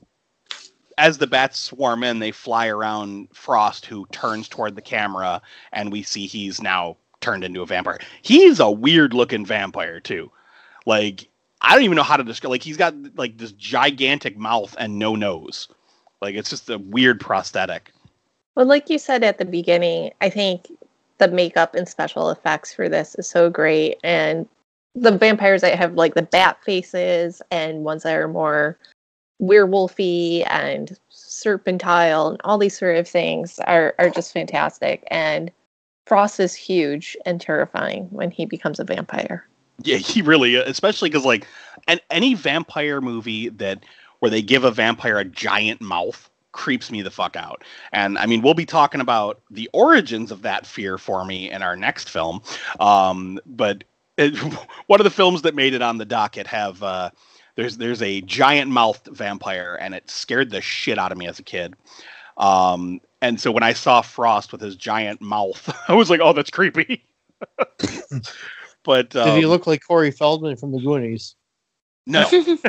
as the bats swarm in, they fly around Frost, who turns toward the camera, and we see he's now turned into a vampire. He's a weird-looking vampire, too. Like, I don't even know how to describe. Like, he's got, like, this gigantic mouth and no nose. Like, it's just a weird prosthetic. Well, like you said at the beginning, I think the makeup and special effects for this is so great. And the vampires that have, like, the bat faces and ones that are more werewolfy and serpentile and all these sort of things are just fantastic. And Frost is huge and terrifying when he becomes a vampire. Yeah, he really is, especially because, like, any vampire movie where they give a vampire a giant mouth creeps me the fuck out. And I mean, we'll be talking about the origins of that fear for me in our next film. But one of the films that made it on the docket have there's a giant mouthed vampire, and it scared the shit out of me as a kid. And so when I saw Frost with his giant mouth, I was like, "Oh, that's creepy." But did he look like Corey Feldman from the Goonies? No.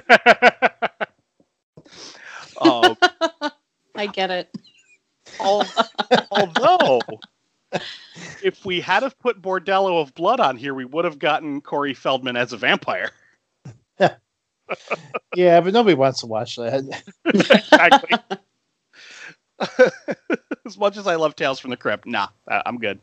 I get it. Although, if we had have put Bordello of Blood on here, we would have gotten Corey Feldman as a vampire. Yeah, but nobody wants to watch that. Exactly. As much as I love Tales from the Crypt, nah, I'm good.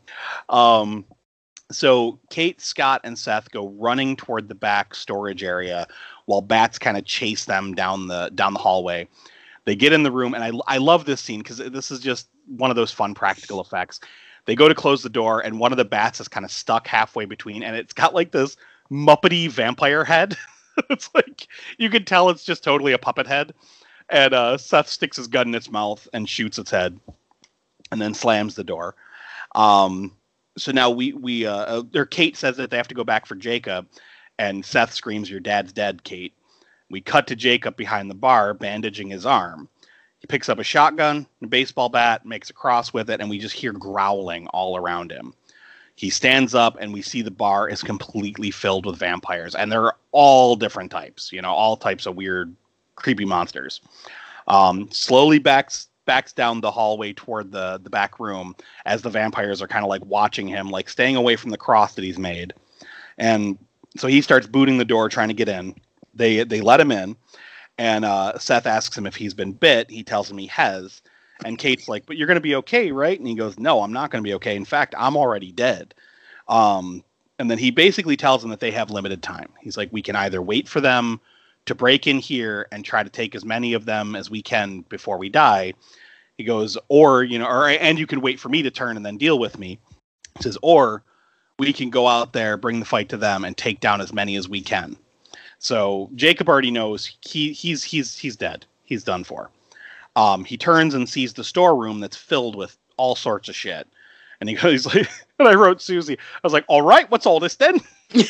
So Kate, Scott, and Seth go running toward the back storage area while bats kind of chase them down the hallway. They get in the room, and I love this scene because this is just one of those fun practical effects. They go to close the door, and one of the bats is kind of stuck halfway between, and it's got like this Muppety vampire head. It's like, you can tell it's just totally a puppet head. And Seth sticks his gun in its mouth and shoots its head, and then slams the door. So now Kate says that they have to go back for Jacob, and Seth screams, "Your dad's dead, Kate." We cut to Jacob behind the bar, bandaging his arm. He picks up a shotgun, a baseball bat, makes a cross with it, and we just hear growling all around him. He stands up, and we see the bar is completely filled with vampires, and they're all different types, all types of weird, creepy monsters. Slowly backs down the hallway toward the back room as the vampires are kind of like watching him, like staying away from the cross that he's made. And so he starts booting the door, trying to get in. They let him in, and Seth asks him if he's been bit. He tells him he has. And Kate's like, "But you're going to be okay, right?" And he goes, "No, I'm not going to be okay. In fact, I'm already dead." And then he basically tells them that they have limited time. He's like, "We can either wait for them to break in here and try to take as many of them as we can before we die." He goes, and you can wait for me to turn and then deal with me. He says, "Or we can go out there, bring the fight to them, and take down as many as we can." So Jacob already knows he's dead. He's done for. He turns and sees the storeroom that's filled with all sorts of shit. And he's like, and I wrote Susie, I was like, "All right, what's all this then?"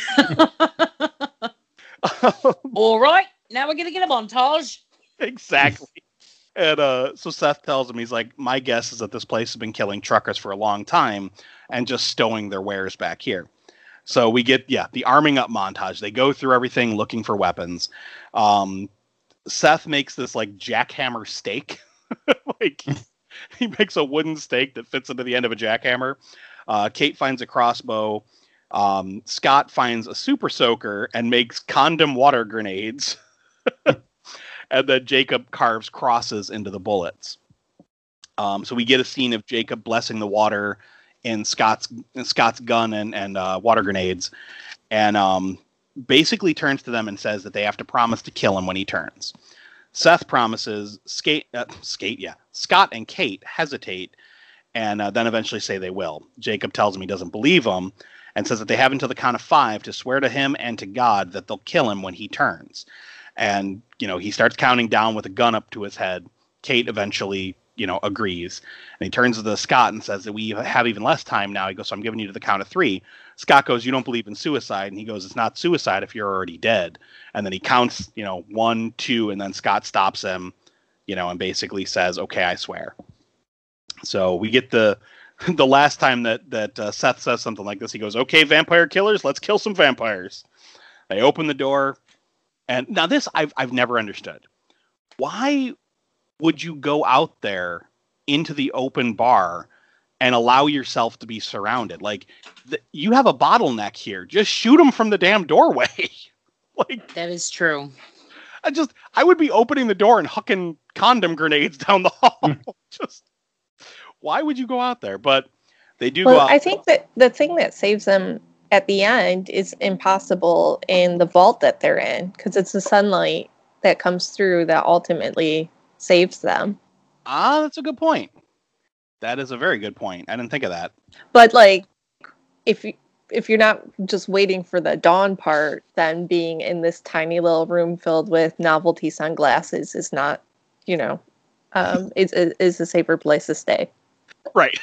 All right, now we're going to get a montage. Exactly. And so Seth tells him, he's like, "My guess is that this place has been killing truckers for a long time and just stowing their wares back here." So we get, the arming up montage. They go through everything looking for weapons. Seth makes this like jackhammer stake. Like, he makes a wooden stake that fits into the end of a jackhammer. Kate finds a crossbow. Scott finds a super soaker and makes condom water grenades. And then Jacob carves crosses into the bullets. So we get a scene of Jacob blessing the water in Scott's gun and water grenades, and basically turns to them and says that they have to promise to kill him when he turns. Seth promises. Scott and Kate hesitate, and then eventually say they will. Jacob tells him he doesn't believe them, and says that they have until the count of 5 to swear to him and to God that they'll kill him when he turns. And, he starts counting down with a gun up to his head. Kate eventually, agrees. And he turns to Scott and says that we have even less time now. He goes, "So I'm giving you to the count of 3. Scott goes, "You don't believe in suicide." And he goes, "It's not suicide if you're already dead." And then he counts, 1, 2, and then Scott stops him, and basically says, "Okay, I swear." So we get the last time that Seth says something like this. He goes, "Okay, vampire killers, let's kill some vampires." They open the door. And now this I've never understood. Why would you go out there into the open bar and allow yourself to be surrounded? Like, you have a bottleneck here. Just shoot them from the damn doorway. Like, that is true. I would be opening the door and hucking condom grenades down the hall. Just, why would you go out there? But they do go out. I think that the thing that saves them at the end is impossible in the vault that they're in, because it's the sunlight that comes through that ultimately saves them. That's a good point. That is a very good point. I didn't think of that. But like, if you're not just waiting for the dawn part, then being in this tiny little room filled with novelty sunglasses is not, is a safer place to stay. Right.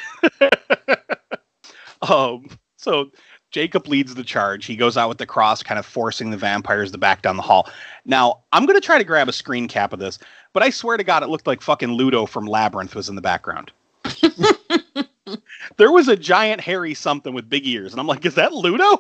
So Jacob leads the charge. He goes out with the cross, kind of forcing the vampires to back down the hall. Now, I'm going to try to grab a screen cap of this, but I swear to God, it looked like fucking Ludo from Labyrinth was in the background. There was a giant hairy something with big ears, and I'm like, is that Ludo?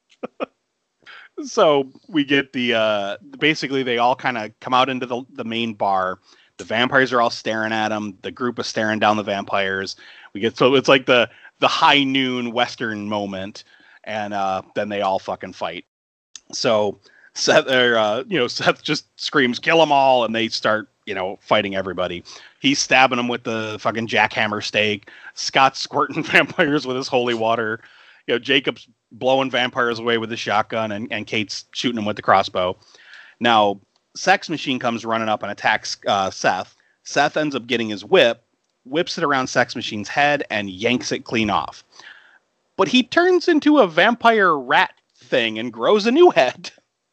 So we get basically they all kind of come out into the main bar. The vampires are all staring at them. The group is staring down the vampires. So it's like the high noon Western moment. And then they all fucking fight. So Seth just screams, "Kill them all!" And they start, fighting everybody. He's stabbing them with the fucking jackhammer stake. Scott's squirting vampires with his holy water. Jacob's blowing vampires away with his shotgun, and Kate's shooting them with the crossbow. Now, Sex Machine comes running up and attacks Seth. Seth ends up getting his whip, whips it around Sex Machine's head, and yanks it clean off. But he turns into a vampire rat thing and grows a new head.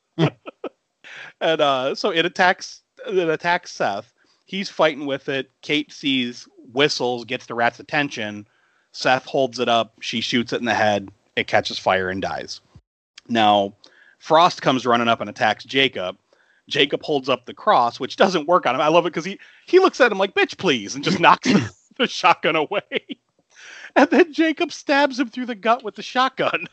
And so it attacks Seth. He's fighting with it. Kate sees, whistles, gets the rat's attention. Seth holds it up. She shoots it in the head. It catches fire and dies. Now, Frost comes running up and attacks Jacob. Jacob holds up the cross, which doesn't work on him. I love it because he looks at him like, bitch, please, and just knocks the shotgun away. And then Jacob stabs him through the gut with the shotgun.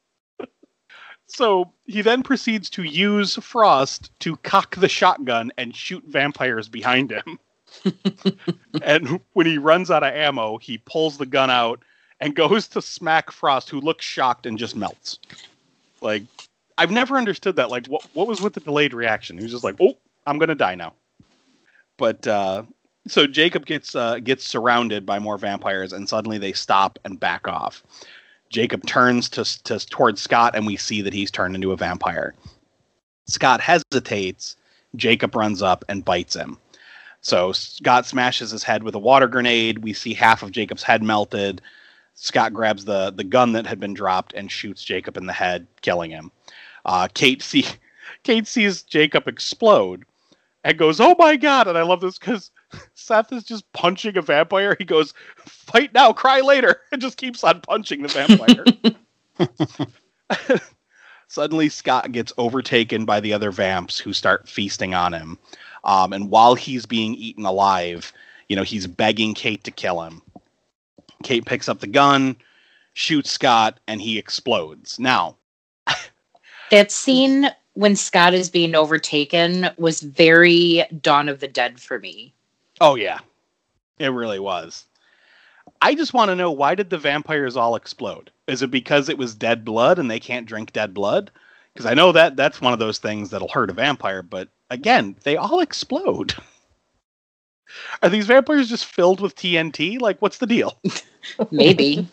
So he then proceeds to use Frost to cock the shotgun and shoot vampires behind him. And when he runs out of ammo, he pulls the gun out and goes to smack Frost, who looks shocked and just melts. Like, I've never understood that. Like, what was with the delayed reaction? He was just like, oh, I'm going to die now. But so Jacob gets surrounded by more vampires, and suddenly they stop and back off. Jacob turns towards Scott, and we see that he's turned into a vampire. Scott hesitates. Jacob runs up and bites him. So Scott smashes his head with a water grenade. We see half of Jacob's head melted. Scott grabs the gun that had been dropped and shoots Jacob in the head, killing him. Kate sees Jacob explode and goes, "Oh my God!" And I love this because Seth is just punching a vampire. He goes, "Fight now, cry later," and just keeps on punching the vampire. Suddenly, Scott gets overtaken by the other vamps who start feasting on him. And while he's being eaten alive, he's begging Kate to kill him. Kate picks up the gun, shoots Scott, and he explodes. Now, that scene when Scott is being overtaken was very Dawn of the Dead for me. Oh, yeah. It really was. I just want to know, why did the vampires all explode? Is it because it was dead blood and they can't drink dead blood? Because I know that's one of those things that'll hurt a vampire, but again, they all explode. Are these vampires just filled with TNT? Like, what's the deal? Maybe.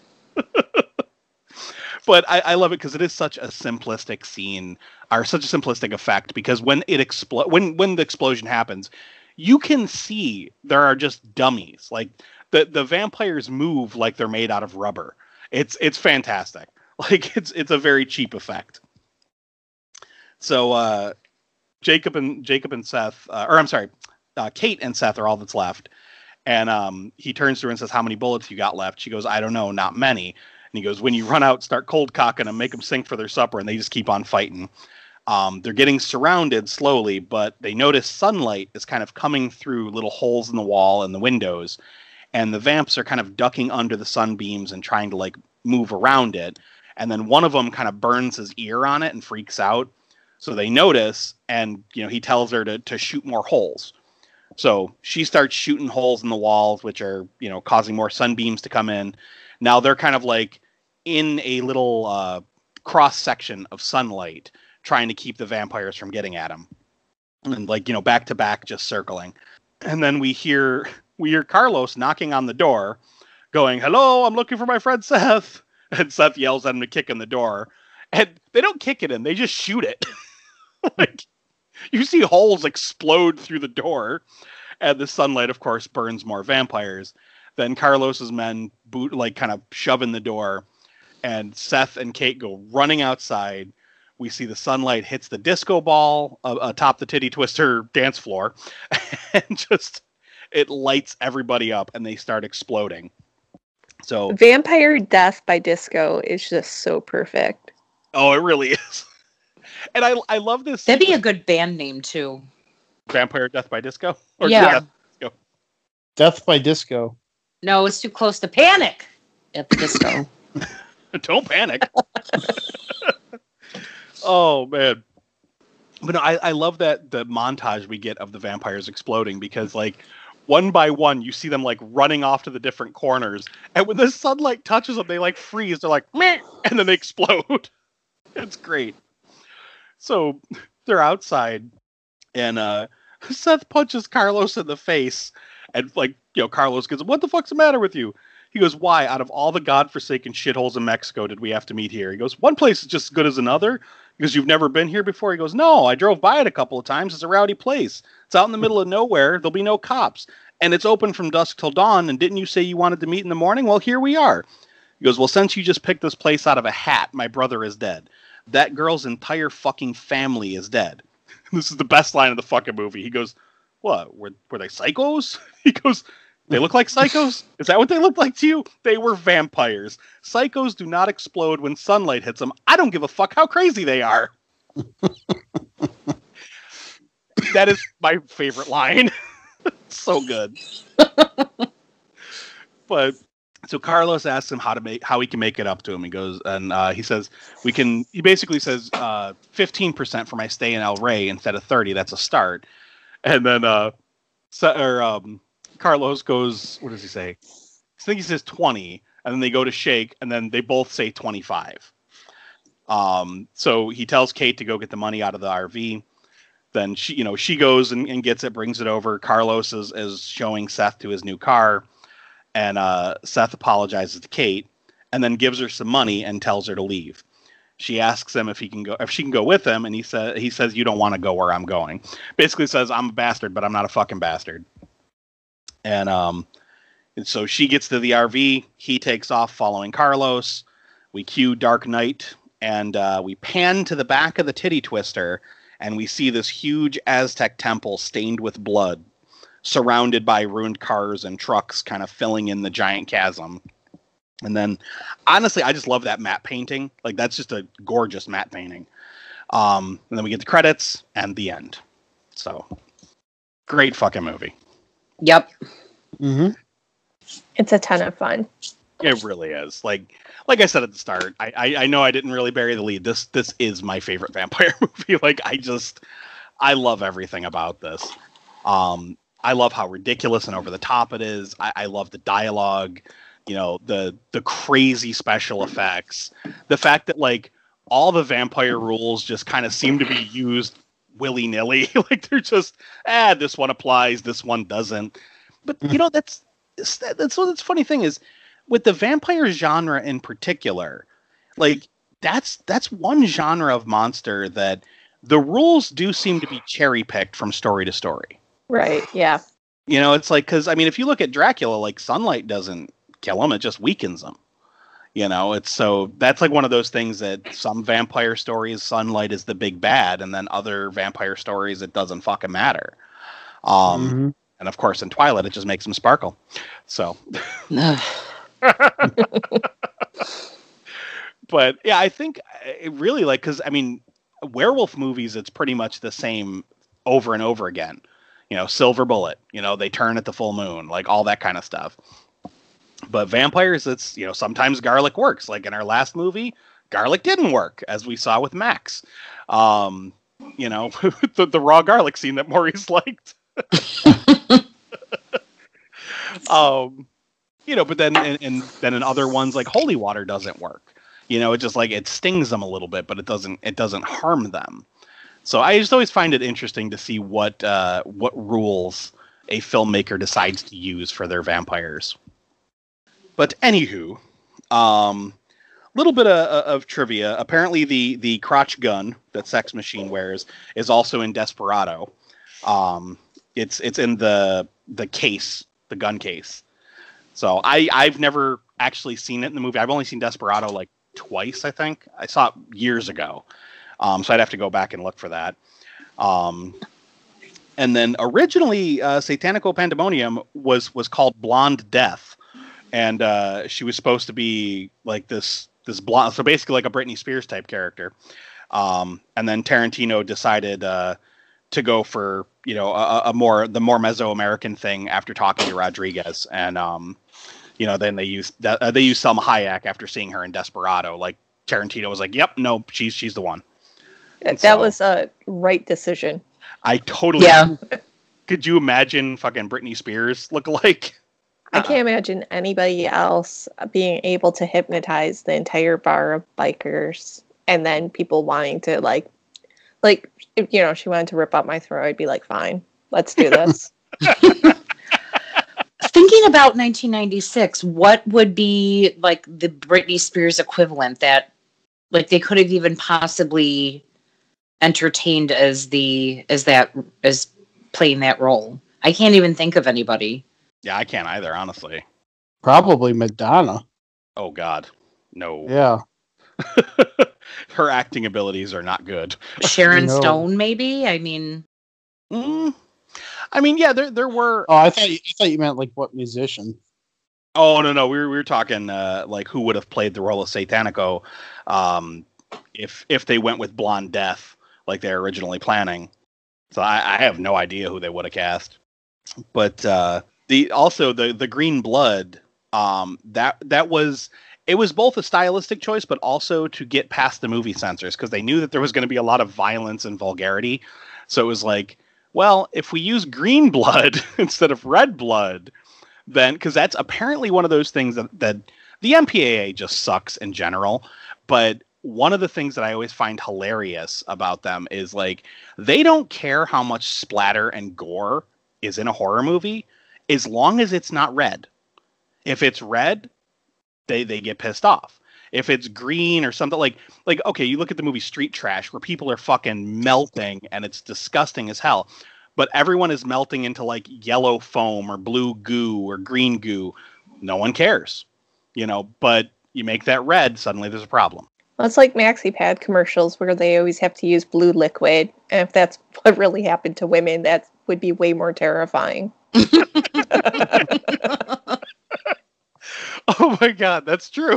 But I love it because it is such a simplistic scene, or such a simplistic effect, because when when the explosion happens, you can see there are just dummies. Like, the vampires move like they're made out of rubber. It's fantastic. Like, it's a very cheap effect. So Jacob and Seth, Kate and Seth are all that's left. And he turns to her and says, "How many bullets you got left?" She goes, "I don't know, not many." And he goes, "When you run out, start cold cocking them, make them sink for their supper," and they just keep on fighting. They're getting surrounded slowly, but they notice sunlight is kind of coming through little holes in the wall and the windows. And the vamps are kind of ducking under the sunbeams and trying to, like, move around it. And then one of them kind of burns his ear on it and freaks out. So they notice, and he tells her to shoot more holes. So she starts shooting holes in the walls, which are causing more sunbeams to come in. Now they're kind of like in a little cross section of sunlight, trying to keep the vampires from getting at them, and back to back, just circling. And then we hear Carlos knocking on the door, going, "Hello, I'm looking for my friend Seth." And Seth yells at him to kick in the door, and they don't kick it in; they just shoot it. Like, you see holes explode through the door, and the sunlight, of course, burns more vampires. Then Carlos's men kind of shove in the door, and Seth and Kate go running outside. We see the sunlight hits the disco ball atop the Titty Twister dance floor, and it lights everybody up, and they start exploding. So Vampire Death by Disco is just so perfect. Oh, it really is. And I love this. That'd be a good band name too. Vampire Death by Disco? Or yeah. Death by Disco. No, it's too close to Panic at the Disco. Don't panic. Oh, man. But no, I love that the montage we get of the vampires exploding, because, like, one by one, you see them, like, running off to the different corners. And when the sunlight touches them, they, like, freeze. They're like, meh, and then they explode. It's great. So they're outside, and Seth punches Carlos in the face. And, like, Carlos goes, "What the fuck's the matter with you?" He goes, "Why, out of all the godforsaken shitholes in Mexico, did we have to meet here?" He goes, "One place is just as good as another, because you've never been here before." He goes, "No, I drove by it a couple of times. It's a rowdy place. It's out in the middle of nowhere. There'll be no cops. and it's open from dusk till dawn, and didn't you say you wanted to meet in the morning? Well, here we are. He goes, well, since you just picked this place out of a hat, my brother is dead. That girl's entire fucking family is dead. This is the best line of the fucking movie. He goes, what, were they psychos? He goes, they look like psychos? Is that what they look like to you? They were vampires. Psychos do not explode when sunlight hits them. I don't give a fuck how crazy they are. That is my favorite line. So good. But so Carlos asks him how he can make it up to him. He goes, and he says, he basically says 15% for my stay in El Rey instead of 30. That's a start. And then Carlos goes, what does he say? I think he says 20, and then they go to shake, and then they both say 25. So he tells Kate to go get the money out of the RV. Then she goes and gets it, brings it over. Carlos is showing Seth to his new car, and Seth apologizes to Kate, and then gives her some money and tells her to leave. She asks him if she can go with him, and he says you don't want to go where I'm going. Basically says I'm a bastard, but I'm not a fucking bastard. And so she gets to the RV. He takes off following Carlos. We cue Dark Knight, and we pan to the back of the titty twister, and we see this huge Aztec temple stained with blood, surrounded by ruined cars and trucks kind of filling in the giant chasm. And then, honestly, I just love that matte painting. Like, that's just a gorgeous matte painting. And then we get the credits and the end. So, great fucking movie. Yep. Mm-hmm. It's a ton of fun. It really is. Like I said at the start, I know I didn't really bury the lead. This is my favorite vampire movie. Like, I love everything about this. I love how ridiculous and over the top it is. I love the dialogue. You know, the crazy special effects, the fact that like all the vampire rules just kind of seem to be used willy-nilly. Like they're just, this one applies, this one doesn't. But you know, that's what's funny thing is with the vampire genre in particular, like that's one genre of monster that the rules do seem to be cherry-picked from story to story. Right, yeah. You know, it's like, because I mean, if you look at Dracula, like sunlight doesn't kill him, it just weakens him. You know, it's so that's like one of those things that some vampire stories sunlight is the big bad, and then other vampire stories it doesn't fucking matter. And of course in Twilight it just makes him sparkle. So but yeah, I think it really like, because I mean werewolf movies, it's pretty much the same over and over again. You know, Silver Bullet, you know, they turn at the full moon, like all that kind of stuff. But vampires, it's, you know, sometimes garlic works. Like in our last movie, garlic didn't work, as we saw with Max. You know, the raw garlic scene that Maurice liked. You know, but then in other ones like Holy Water doesn't work. You know, it just like it stings them a little bit, but it doesn't harm them. So I just always find it interesting to see what rules a filmmaker decides to use for their vampires. But anywho, little bit of trivia. Apparently, the crotch gun that Sex Machine wears is also in Desperado. It's in the case, the gun case. So I've never actually seen it in the movie. I've only seen Desperado like twice, I think. I saw it years ago. So I'd have to go back and look for that. And then originally, Satanico Pandemonium was called Blonde Death. And she was supposed to be like this blonde, so basically like a Britney Spears type character. And then Tarantino decided to go for, you know, the more Mesoamerican thing after talking to Rodriguez, and you know, then they used Selma Hayek after seeing her in Desperado. Like Tarantino was like, "Yep, no, she's the one." That was a right decision. I totally. Yeah. Could you imagine fucking Britney Spears look like? I can't imagine anybody else being able to hypnotize the entire bar of bikers, and then people wanting to like if, you know, she wanted to rip out my throat, I'd be like, fine, let's do this. Thinking about 1996, what would be like the Britney Spears equivalent that like they could have even possibly entertained as playing that role? I can't even think of anybody. Yeah, I can't either, honestly. Probably Madonna. Oh God, no. Yeah. Her acting abilities are not good. Sharon No. Stone, maybe. I mean, I mean, yeah, there were. Oh, I thought you meant like what musician? Oh no, we were talking like who would have played the role of Satanico, if they went with Blonde Death like they were originally planning. So I have no idea who they would have cast. But the Green Blood, that was, it was both a stylistic choice, but also to get past the movie censors, because they knew that there was going to be a lot of violence and vulgarity. So it was like, well, if we use green blood instead of red blood, then, because that's apparently one of those things that the MPAA just sucks in general. But one of the things that I always find hilarious about them is like, they don't care how much splatter and gore is in a horror movie, as long as it's not red. If it's red, they get pissed off. If it's green or something like okay, you look at the movie Street Trash where people are fucking melting and it's disgusting as hell, but everyone is melting into like yellow foam or blue goo or green goo. No one cares, but you make that red, suddenly there's a problem. Well, it's like MaxiPad commercials where they always have to use blue liquid. And if that's what really happened to women, that would be way more terrifying. Oh my God, that's true.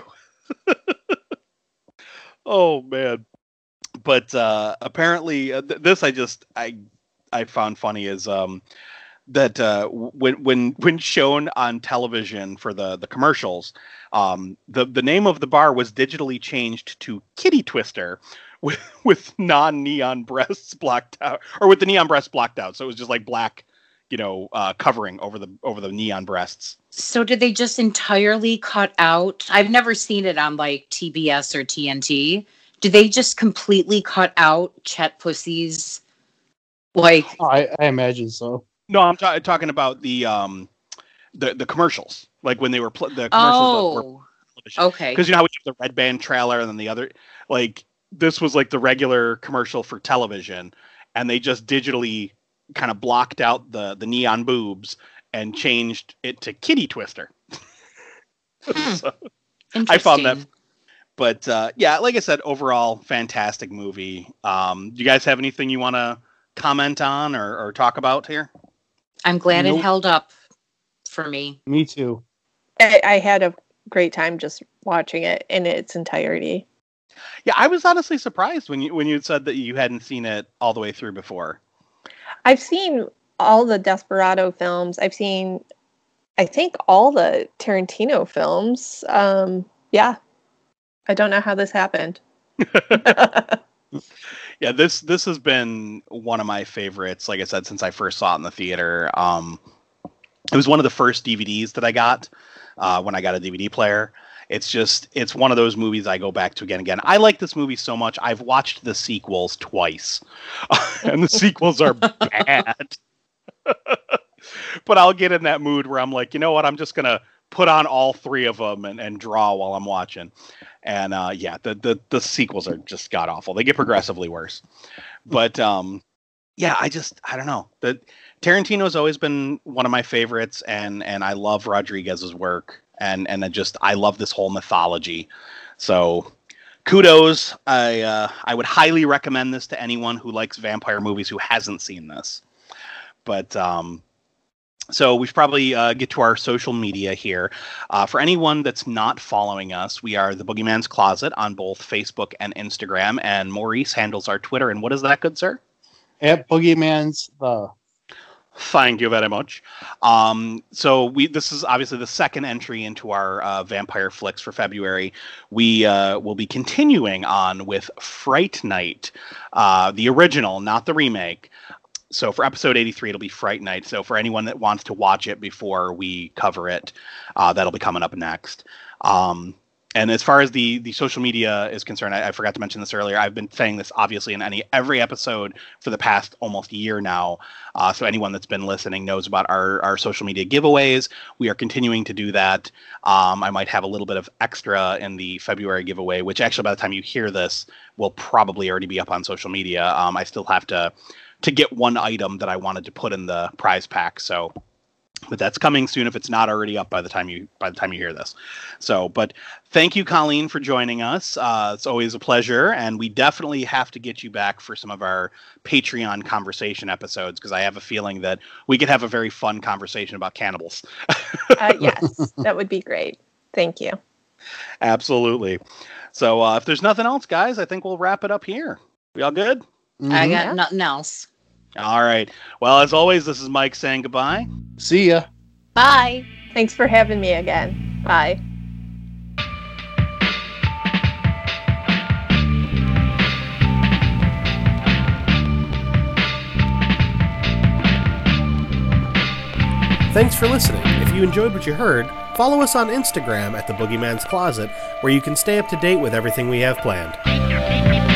Oh man. But apparently this I found funny is that when shown on television for the commercials, the name of the bar was digitally changed to Kitty Twister with non-neon breasts blocked out, or with the neon breasts blocked out. So it was just like black, covering over the neon breasts. so did they just entirely cut out? I've never seen it on like TBS or TNT. Did they just completely cut out Chet Pussy's, like? Oh, I imagine so. No, I'm talking about the commercials, like when they were the commercials that were television. Okay. Because you know how we have the red band trailer and then the other, like this was like the regular commercial for television, and they just digitally kind of blocked out the neon boobs and changed it to Kitty Twister. So, I found that. But yeah, like I said, overall fantastic movie. Do you guys have anything you want to comment on or talk about here? I'm glad it held up for me. Me too. I had a great time just watching it in its entirety. Yeah, I was honestly surprised when you said that you hadn't seen it all the way through before. I've seen all the Desperado films. I've seen, I think, all the Tarantino films. Yeah. I don't know how this happened. Yeah, this has been one of my favorites, like I said, since I first saw it in the theater. It was one of the first DVDs that I got when I got a DVD player. It's one of those movies I go back to again and again. I like this movie so much. I've watched the sequels twice, and the sequels are bad. But I'll get in that mood where I'm like, you know what? I'm just going to put on all three of them and draw while I'm watching. And yeah, the sequels are just god awful. They get progressively worse. But yeah, I don't know. Tarantino's always been one of my favorites, and I love Rodriguez's work, and I love this whole mythology. So kudos. I would highly recommend this to anyone who likes vampire movies who hasn't seen this. But so we should probably get to our social media here. For anyone that's not following us, we are The Boogeyman's Closet on both Facebook and Instagram, and Maurice handles our Twitter. And what is that, good sir? At Boogeyman's the. Thank you very much. So this is obviously the second entry into our vampire flicks for February. We will be continuing on with Fright Night, the original, not the remake. So for episode 83, it'll be Fright Night. So for anyone that wants to watch it before we cover it, that'll be coming up next. And as far as the social media is concerned, I forgot to mention this earlier. I've been saying this obviously in every episode for the past almost year now. So anyone that's been listening knows about our social media giveaways. We are continuing to do that. I might have a little bit of extra in the February giveaway, which actually by the time you hear this will probably already be up on social media. I still have to get one item that I wanted to put in the prize pack. So But that's coming soon if it's not already up by the time you hear this. So, but thank you, Colleen, for joining us. It's always a pleasure, and we definitely have to get you back for some of our Patreon conversation episodes, because I have a feeling that we could have a very fun conversation about cannibals. Yes, that would be great. Thank you. Absolutely. So if there's nothing else, guys, I think we'll wrap it up here. We all good? I got nothing else. All right. Well, as always, this is Mike saying goodbye. See ya. Bye. Thanks for having me again. Bye. Thanks for listening. If you enjoyed what you heard, follow us on Instagram at The Boogeyman's Closet, where you can stay up to date with everything we have planned.